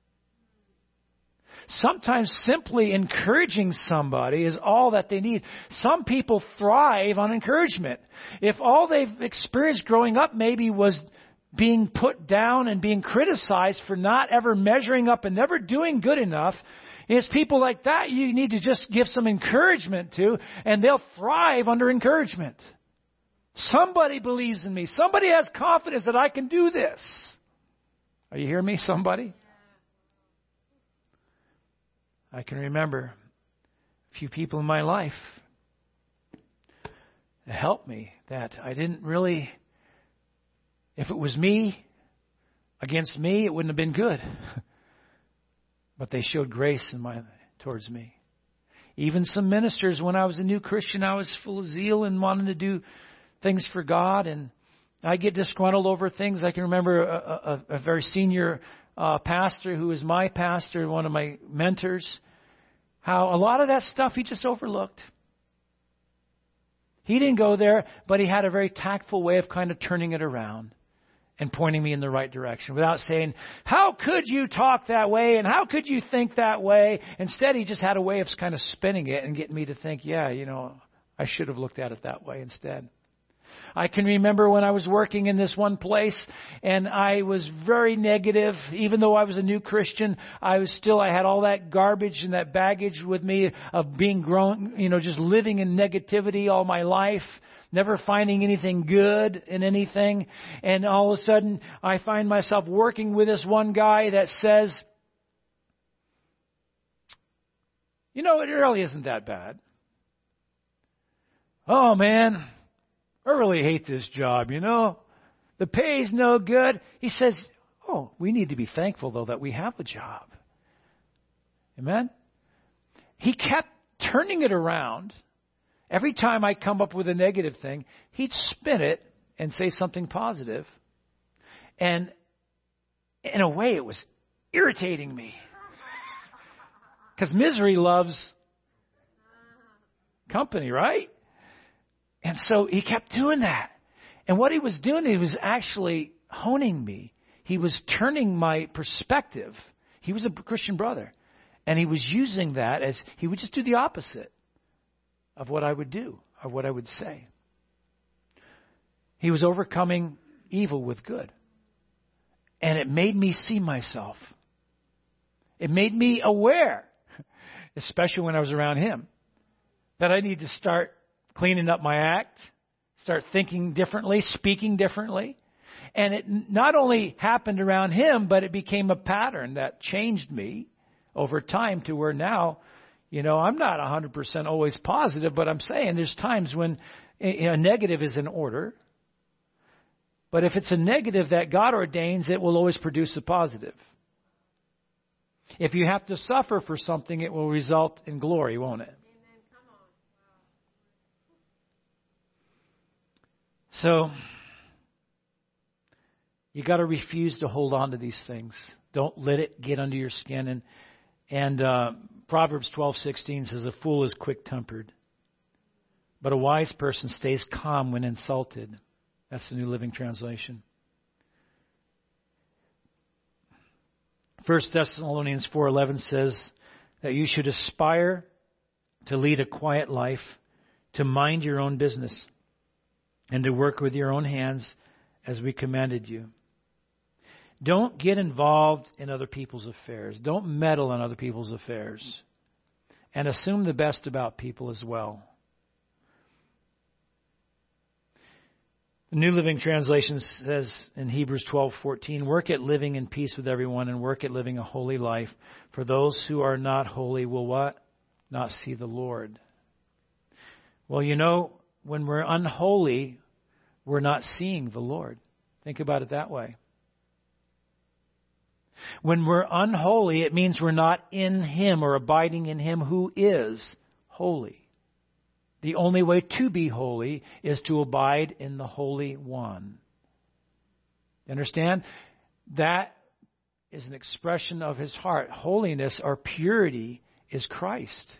Sometimes simply encouraging somebody is all that they need. Some people thrive on encouragement. If all they've experienced growing up maybe was being put down and being criticized for not ever measuring up and never doing good enough. It's people like that you need to just give some encouragement to, and they'll thrive under encouragement. Somebody believes in me. Somebody has confidence that I can do this. Are you hearing me, somebody? I can remember a few people in my life that helped me, that I didn't really, if it was me against me, it wouldn't have been good. But they showed grace in my towards me. Even some ministers, when I was a new Christian, I was full of zeal and wanting to do things for God, and I get disgruntled over things. I can remember a, a, a very senior uh, pastor who was my pastor, one of my mentors, how a lot of that stuff he just overlooked. He didn't go there, but he had a very tactful way of kind of turning it around and pointing me in the right direction without saying, how could you talk that way and how could you think that way? Instead, he just had a way of kind of spinning it and getting me to think, yeah, you know, I should have looked at it that way instead. I can remember when I was working in this one place and I was very negative. Even though I was a new Christian, I was still, I had all that garbage and that baggage with me of being grown, you know, just living in negativity all my life, never finding anything good in anything. And all of a sudden, I find myself working with this one guy that says, you know, it really isn't that bad. Oh, man. I really hate this job, you know. The pay's no good. He says, oh, we need to be thankful, though, that we have a job. Amen? He kept turning it around. Every time I come up with a negative thing, he'd spin it and say something positive. And in a way, it was irritating me. Because misery loves company, right? And so he kept doing that. And what he was doing, he was actually honing me. He was turning my perspective. He was a Christian brother. And he was using that as, he would just do the opposite of what I would do, of what I would say. He was overcoming evil with good. And it made me see myself. It made me aware, especially when I was around him, that I need to start cleaning up my act, start thinking differently, speaking differently. And it not only happened around him, but it became a pattern that changed me over time to where now, you know, I'm not one hundred percent always positive, but I'm saying there's times when a negative is in order. But if it's a negative that God ordains, it will always produce a positive. If you have to suffer for something, it will result in glory, won't it? So, you got to refuse to hold on to these things. Don't let it get under your skin. And and uh, Proverbs twelve sixteen says, "A fool is quick-tempered, but a wise person stays calm when insulted." That's the New Living Translation. First Thessalonians four eleven says that you should aspire to lead a quiet life, to mind your own business, and to work with your own hands as we commanded you. Don't get involved in other people's affairs. Don't meddle in other people's affairs. And assume the best about people as well. The New Living Translation says in Hebrews twelve fourteen, "Work at living in peace with everyone and work at living a holy life. For those who are not holy will what? Not see the Lord." Well, you know, when we're unholy, we're not seeing the Lord. Think about it that way. When we're unholy, it means we're not in Him or abiding in Him who is holy. The only way to be holy is to abide in the Holy One. You understand? That is an expression of His heart. Holiness or purity is Christ.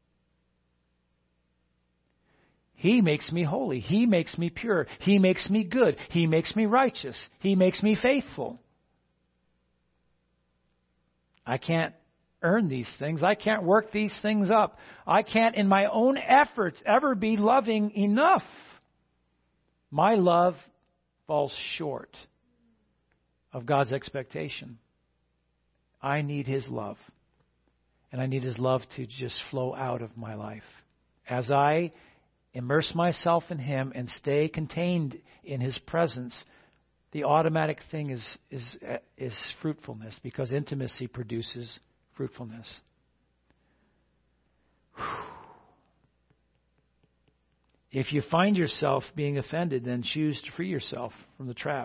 He makes me holy. He makes me pure. He makes me good. He makes me righteous. He makes me faithful. I can't earn these things. I can't work these things up. I can't, in my own efforts, ever be loving enough. My love falls short. of God's expectation. I need His love. And I need His love to just flow out of my life. As I immerse myself in Him and stay contained in His presence, the automatic thing is is is fruitfulness, because intimacy produces fruitfulness. Whew. If you find yourself being offended, then choose to free yourself from the trap.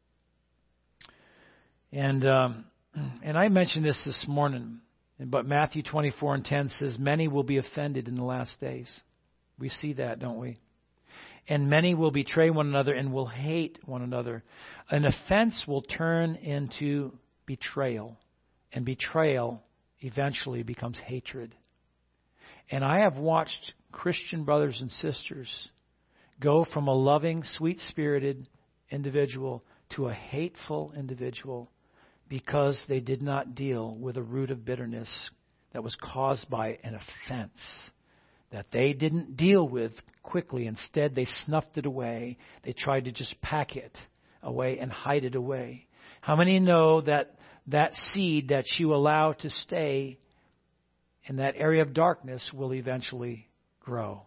And um, and I mentioned this this morning, but Matthew twenty-four and ten says, many will be offended in the last days. We see that, don't we? And many will betray one another and will hate one another. An offense will turn into betrayal, and betrayal eventually becomes hatred. And I have watched Christian brothers and sisters go from a loving, sweet-spirited individual to a hateful individual because they did not deal with a root of bitterness that was caused by an offense that they didn't deal with quickly. Instead, they snuffed it away. They tried to just pack it away and hide it away. How many know that that seed that you allow to stay in that area of darkness will eventually grow?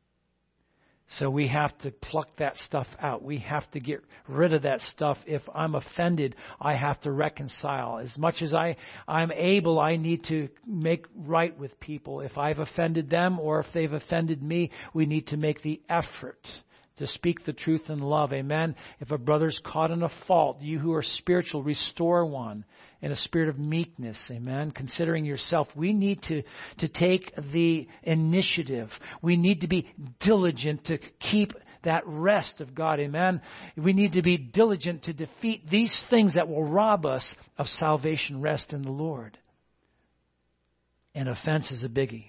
So we have to pluck that stuff out. We have to get rid of that stuff. If I'm offended, I have to reconcile. As much as I, I'm able, I need to make right with people. If I've offended them or if they've offended me, we need to make the effort to speak the truth in love. Amen. If a brother's caught in a fault, you who are spiritual, restore one in a spirit of meekness. Amen. Considering yourself. We need to, to take the initiative. We need to be diligent to keep that rest of God. Amen. We need to be diligent to defeat these things that will rob us of salvation, rest in the Lord. And offense is a biggie.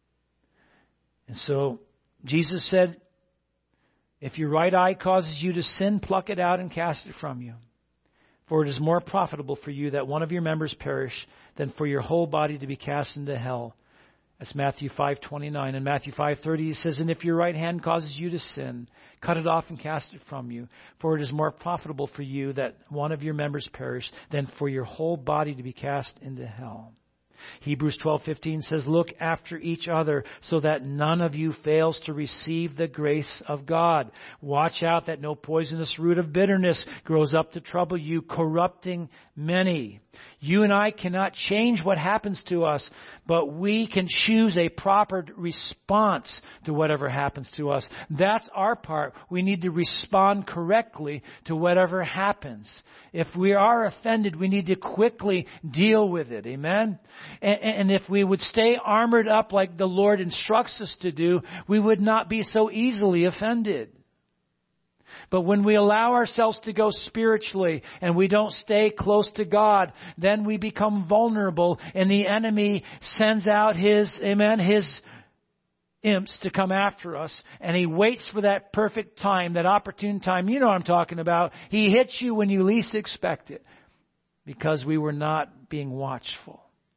And so Jesus said, if your right eye causes you to sin, pluck it out and cast it from you. For it is more profitable for you that one of your members perish than for your whole body to be cast into hell. That's Matthew five twenty-nine. And Matthew five thirty, he says, and if your right hand causes you to sin, cut it off and cast it from you. For it is more profitable for you that one of your members perish than for your whole body to be cast into hell. Hebrews twelve fifteen says, look after each other so that none of you fails to receive the grace of God. Watch out that no poisonous root of bitterness grows up to trouble you, corrupting many. You and I cannot change what happens to us, but we can choose a proper response to whatever happens to us. That's our part. We need to respond correctly to whatever happens. If we are offended, we need to quickly deal with it. Amen? And, and if we would stay armored up like the Lord instructs us to do, we would not be so easily offended. But when we allow ourselves to go spiritually and we don't stay close to God, then we become vulnerable and the enemy sends out his, amen, his imps to come after us. And he waits for that perfect time, that opportune time. You know what I'm talking about. He hits you when you least expect it because we were not being watchful.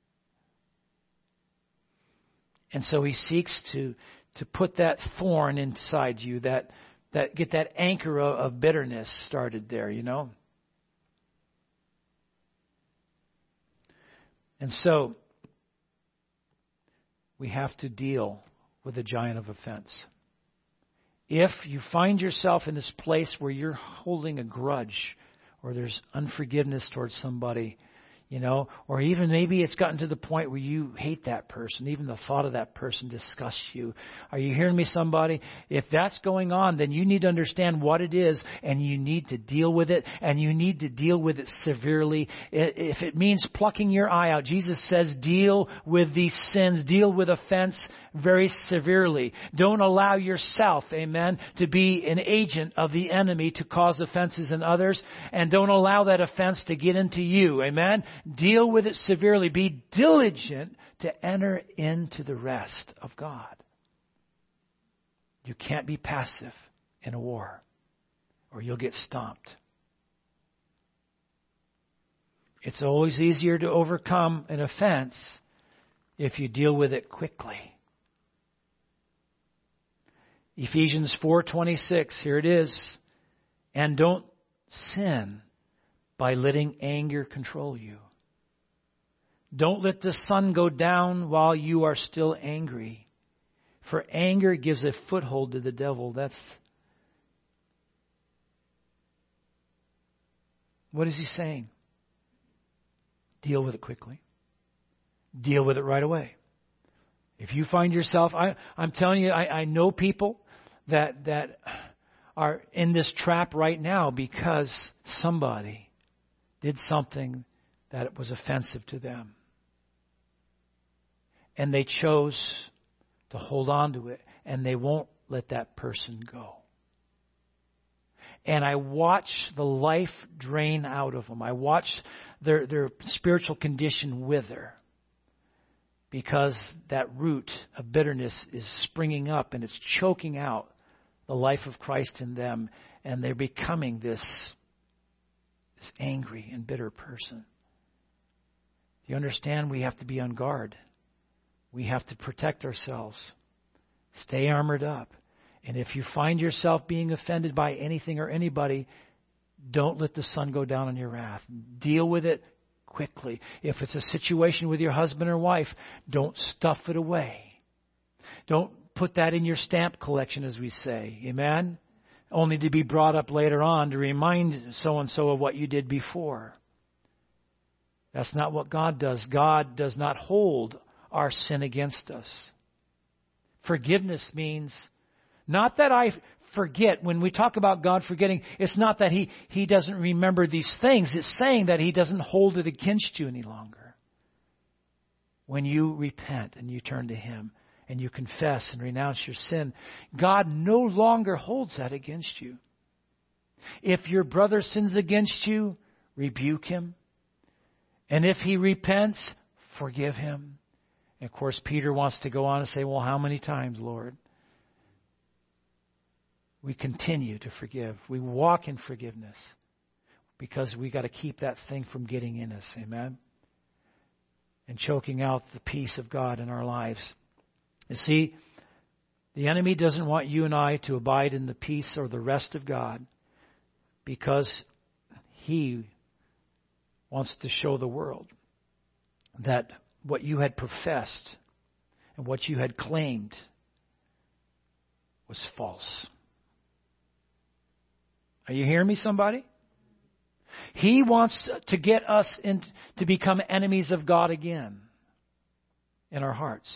And so he seeks to, to put that thorn inside you, that That get that anchor of, of bitterness started there, you know. And so we have to deal with the giant of offense. If you find yourself in this place where you're holding a grudge or there's unforgiveness towards somebody, you know, or even maybe it's gotten to the point where you hate that person. Even the thought of that person disgusts you. Are you hearing me, somebody? If that's going on, then you need to understand what it is and you need to deal with it, and you need to deal with it severely. If it means plucking your eye out, Jesus says deal with these sins, deal with offense very severely. Don't allow yourself, amen, to be an agent of the enemy to cause offenses in others, and don't allow that offense to get into you, amen. Deal with it severely. Be diligent to enter into the rest of God. You can't be passive in a war, or you'll get stomped. It's always easier to overcome an offense if you deal with it quickly. Ephesians four twenty-six, here it is. And don't sin by letting anger control you. Don't let the sun go down while you are still angry. For anger gives a foothold to the devil. That's what is he saying? Deal with it quickly. Deal with it right away. If you find yourself, I, I'm telling you, I, I know people that that are in this trap right now because somebody did something that was offensive to them. And they chose to hold on to it, and they won't let that person go. And I watch the life drain out of them. I watch their, their spiritual condition wither because that root of bitterness is springing up and it's choking out the life of Christ in them, and they're becoming this, this angry and bitter person. You understand? We have to be on guard. We have to protect ourselves. Stay armored up. And if you find yourself being offended by anything or anybody, don't let the sun go down on your wrath. Deal with it quickly. If it's a situation with your husband or wife, don't stuff it away. Don't put that in your stamp collection, as we say. Amen? Only to be brought up later on to remind so-and-so of what you did before. That's not what God does. God does not hold our sin against us. Forgiveness means not that I forget. When we talk about God forgetting, it's not that He, he doesn't remember these things. It's saying that He doesn't hold it against you any longer. When you repent and you turn to Him and you confess and renounce your sin, God no longer holds that against you. If your brother sins against you, rebuke him. And if he repents, forgive him. And of course, Peter wants to go on and say, well, how many times, Lord? We continue to forgive. We walk in forgiveness because we got to keep that thing from getting in us. Amen? And choking out the peace of God in our lives. You see, the enemy doesn't want you and I to abide in the peace or the rest of God because he wants to show the world that what you had professed and what you had claimed was false. Are you hearing me, somebody? He wants to get us in, to become enemies of God again in our hearts.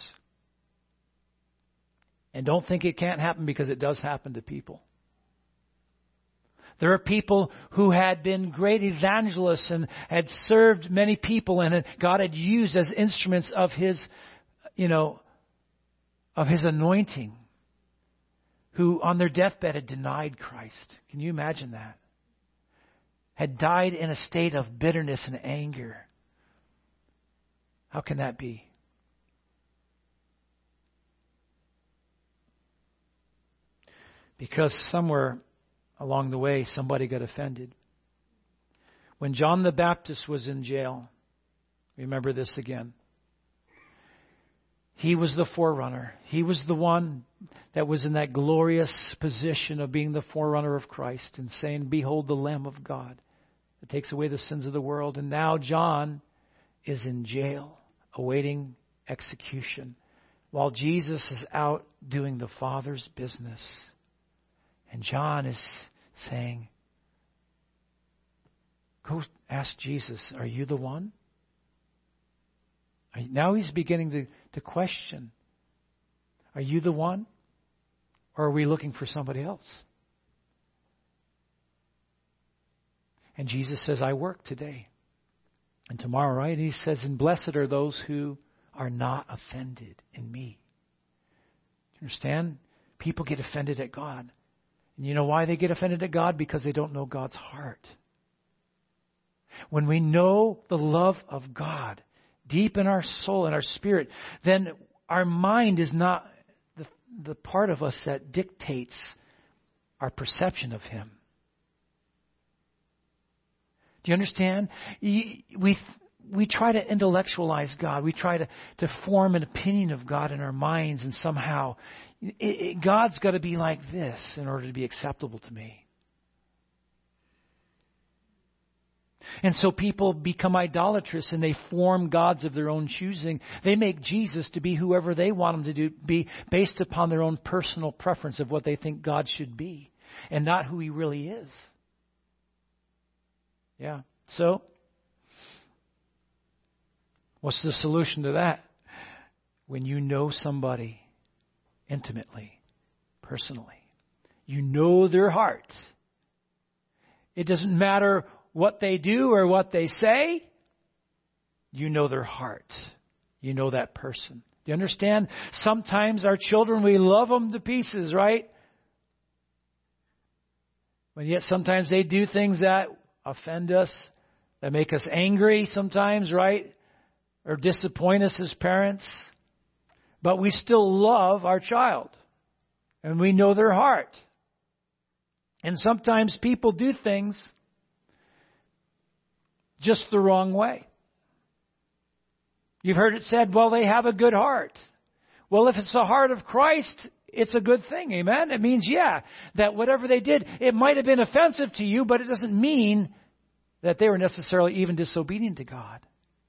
And don't think it can't happen, because it does happen to people. There are people who had been great evangelists and had served many people, and God had used as instruments of His, you know, of His anointing, who on their deathbed had denied Christ. Can you imagine that? Had died in a state of bitterness and anger. How can that be? Because somewhere along the way, somebody got offended. When John the Baptist was in jail, remember this again. He was the forerunner. He was the one that was in that glorious position of being the forerunner of Christ and saying, behold the Lamb of God that takes away the sins of the world. And now John is in jail, awaiting execution, while Jesus is out doing the Father's business. And John is saying, go ask Jesus, are you the one? Now he's beginning to, to question, are you the one? Or are we looking for somebody else? And Jesus says, I work today and tomorrow, right? And he says, and blessed are those who are not offended in me. Do you understand? People get offended at God. And you know why they get offended at God? Because they don't know God's heart. When we know the love of God deep in our soul and our spirit, then our mind is not the, the part of us that dictates our perception of Him. Do you understand? We, we try to intellectualize God. We try to, to form an opinion of God in our minds, and somehow it, it, God's got to be like this in order to be acceptable to me. And so people become idolatrous and they form gods of their own choosing. They make Jesus to be whoever they want him to do, be based upon their own personal preference of what they think God should be and not who he really is. Yeah. So, what's the solution to that? When you know somebody intimately, personally, you know their heart. It doesn't matter what they do or what they say. You know their heart. You know that person. Do you understand? Sometimes our children, we love them to pieces, right? But yet sometimes they do things that offend us, that make us angry sometimes, right? Or disappoint us as parents. But we still love our child. And we know their heart. And sometimes people do things just the wrong way. You've heard it said, well, they have a good heart. Well, if it's the heart of Christ, it's a good thing. Amen? It means, yeah, that whatever they did, it might have been offensive to you, but it doesn't mean that they were necessarily even disobedient to God.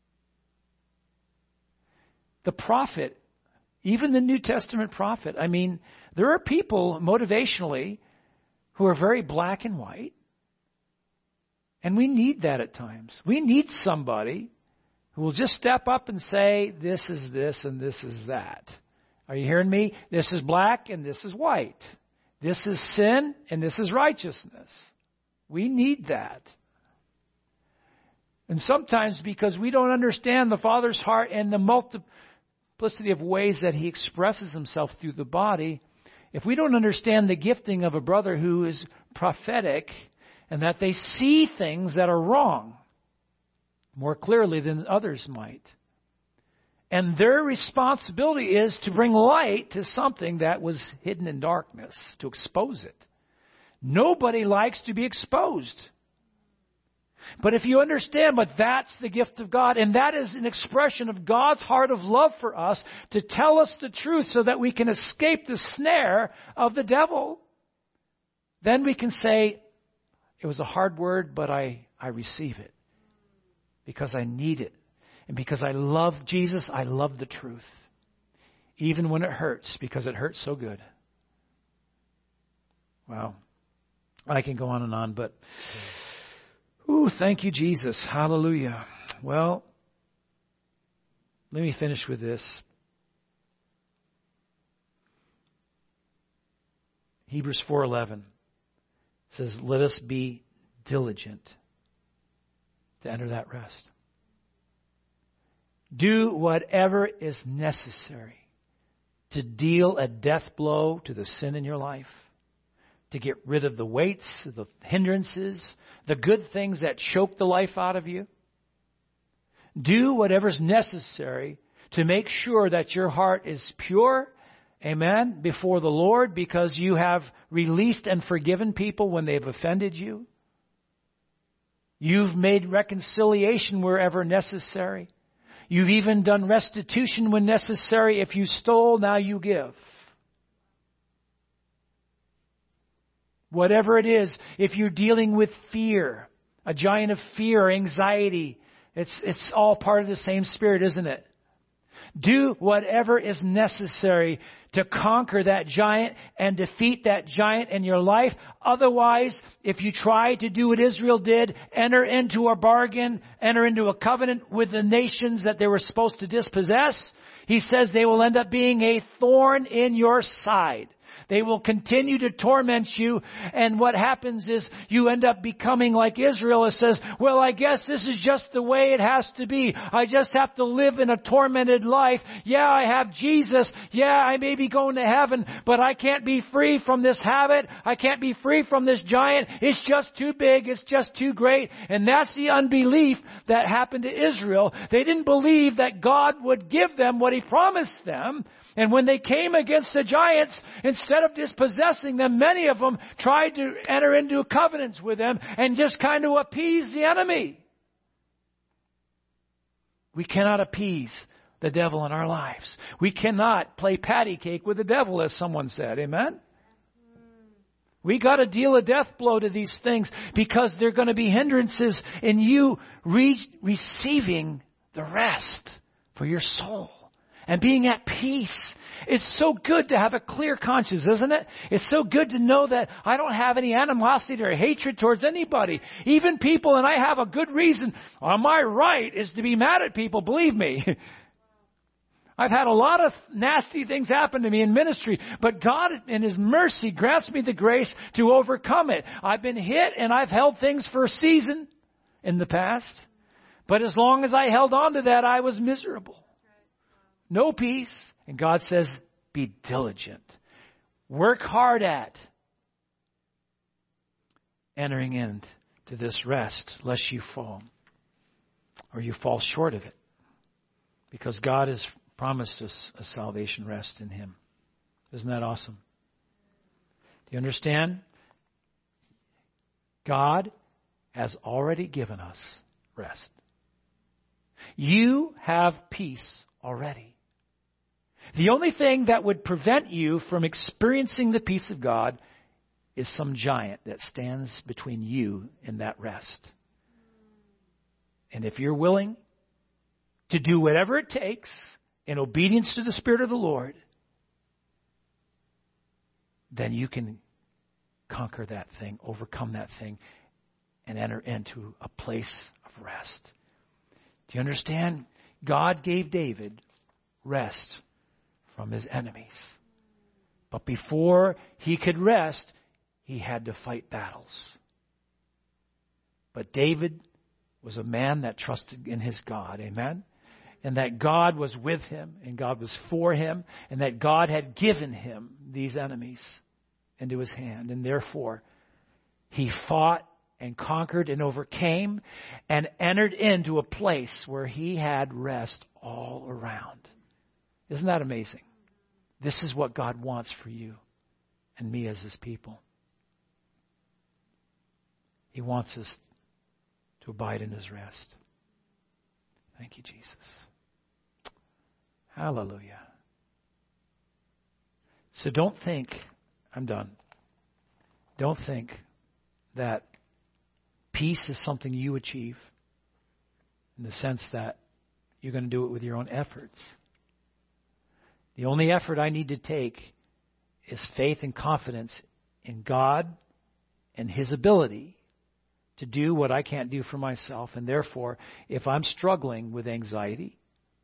The prophet, even the New Testament prophet, I mean, there are people motivationally who are very black and white. And we need that at times. We need somebody who will just step up and say, this is this and this is that. Are you hearing me? This is black and this is white. This is sin and this is righteousness. We need that. And sometimes because we don't understand the Father's heart and the multiplicity of ways that he expresses himself through the body, if we don't understand the gifting of a brother who is prophetic, and that they see things that are wrong more clearly than others might. And their responsibility is to bring light to something that was hidden in darkness, to expose it. Nobody likes to be exposed. But if you understand, but that's the gift of God, and that is an expression of God's heart of love for us to tell us the truth so that we can escape the snare of the devil, then we can say, it was a hard word, but I, I receive it because I need it. And because I love Jesus, I love the truth. Even when it hurts, because it hurts so good. Wow. I can go on and on, but ooh, thank you, Jesus. Hallelujah. Well, let me finish with this. Hebrews four eleven. Says, let us be diligent to enter that rest. Do whatever is necessary to deal a death blow to the sin in your life, to get rid of the weights, the hindrances, the good things that choke the life out of you. Do whatever's necessary to make sure that your heart is pure, amen, before the Lord, because you have released and forgiven people when they've offended you. You've made reconciliation wherever necessary. You've even done restitution when necessary. If you stole, now you give. Whatever it is, if you're dealing with fear, a giant of fear, anxiety, it's, it's all part of the same spirit, isn't it? Do whatever is necessary to conquer that giant and defeat that giant in your life. Otherwise, if you try to do what Israel did, enter into a bargain, enter into a covenant with the nations that they were supposed to dispossess, he says they will end up being a thorn in your side. They will continue to torment you. And what happens is you end up becoming like Israel. It says, well, I guess this is just the way it has to be. I just have to live in a tormented life. Yeah, I have Jesus. Yeah, I may be going to heaven, but I can't be free from this habit. I can't be free from this giant. It's just too big. It's just too great. And that's the unbelief that happened to Israel. They didn't believe that God would give them what He promised them. And when they came against the giants, instead of dispossessing them, many of them tried to enter into covenants with them and just kind of appease the enemy. We cannot appease the devil in our lives. We cannot play patty cake with the devil, as someone said. Amen? We got to deal a death blow to these things because they're going to be hindrances in you re- receiving the rest for your soul and being at peace. It's so good to have a clear conscience, isn't it? It's so good to know that I don't have any animosity or hatred towards anybody, even people, and I have a good reason on my right is to be mad at people, believe me. I've had a lot of nasty things happen to me in ministry, but God in His mercy grants me the grace to overcome it. I've been hit and I've held things for a season in the past, but as long as I held on to that, I was miserable. No peace. And God says, be diligent. Work hard at entering into this rest, lest you fall or you fall short of it. Because God has promised us a salvation rest in Him. Isn't that awesome? Do you understand? God has already given us rest. You have peace already. The only thing that would prevent you from experiencing the peace of God is some giant that stands between you and that rest. And if you're willing to do whatever it takes in obedience to the Spirit of the Lord, then you can conquer that thing, overcome that thing, and enter into a place of rest. Do you understand? God gave David rest from his enemies. But before he could rest, he had to fight battles. But David was a man that trusted in his God. Amen? And that God was with him, and God was for him, and that God had given him these enemies into his hand. And therefore, he fought and conquered and overcame and entered into a place where he had rest all around. Isn't that amazing? This is what God wants for you and me as His people. He wants us to abide in His rest. Thank you, Jesus. Hallelujah. So don't think, I'm done. Don't think that peace is something you achieve in the sense that you're going to do it with your own efforts. The only effort I need to take is faith and confidence in God and His ability to do what I can't do for myself. And therefore, if I'm struggling with anxiety,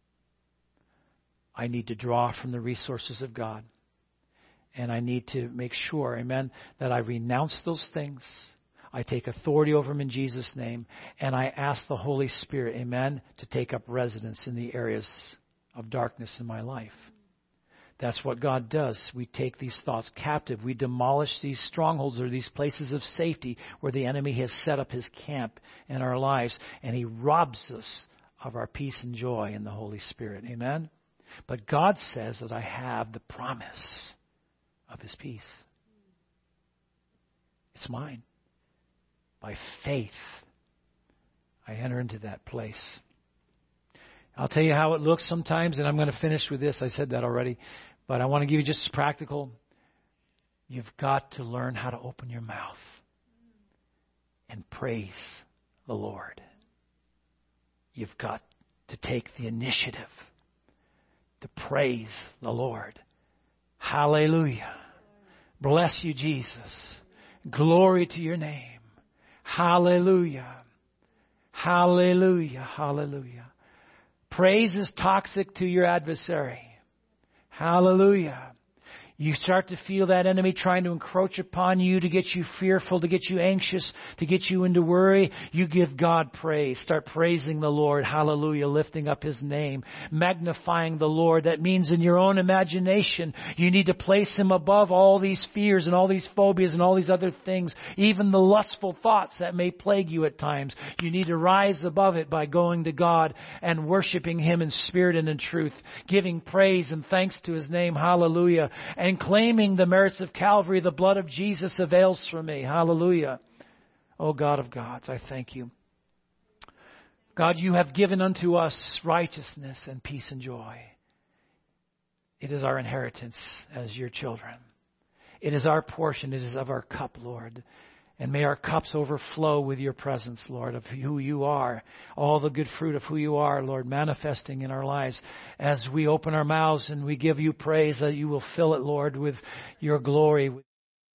I need to draw from the resources of God. And I need to make sure, amen, that I renounce those things. I take authority over them in Jesus' name. And I ask the Holy Spirit, amen, to take up residence in the areas of darkness in my life. That's what God does. We take these thoughts captive. We demolish these strongholds or these places of safety where the enemy has set up his camp in our lives. And he robs us of our peace and joy in the Holy Spirit. Amen? But God says that I have the promise of His peace. It's mine. By faith, I enter into that place. I'll tell you how it looks sometimes, and I'm going to finish with this. I said that already. But I want to give you just practical. You've got to learn how to open your mouth and praise the Lord. You've got to take the initiative to praise the Lord. Hallelujah. Bless you, Jesus. Glory to your name. Hallelujah. Hallelujah. Hallelujah. Praise is toxic to your adversary. Hallelujah. You start to feel that enemy trying to encroach upon you, to get you fearful, to get you anxious, to get you into worry. You give God praise. Start praising the Lord. Hallelujah. Lifting up His name. Magnifying the Lord. That means in your own imagination, you need to place Him above all these fears and all these phobias and all these other things. Even the lustful thoughts that may plague you at times. You need to rise above it by going to God and worshiping Him in spirit and in truth. Giving praise and thanks to His name. Hallelujah. And And claiming the merits of Calvary, the blood of Jesus avails for me. Hallelujah. Oh God of gods, I thank you. God, you have given unto us righteousness and peace and joy. It is our inheritance as your children. It is our portion. It is of our cup, Lord. And may our cups overflow with your presence, Lord, of who you are. All the good fruit of who you are, Lord, manifesting in our lives. As we open our mouths and we give you praise, that you will fill it, Lord, with your glory.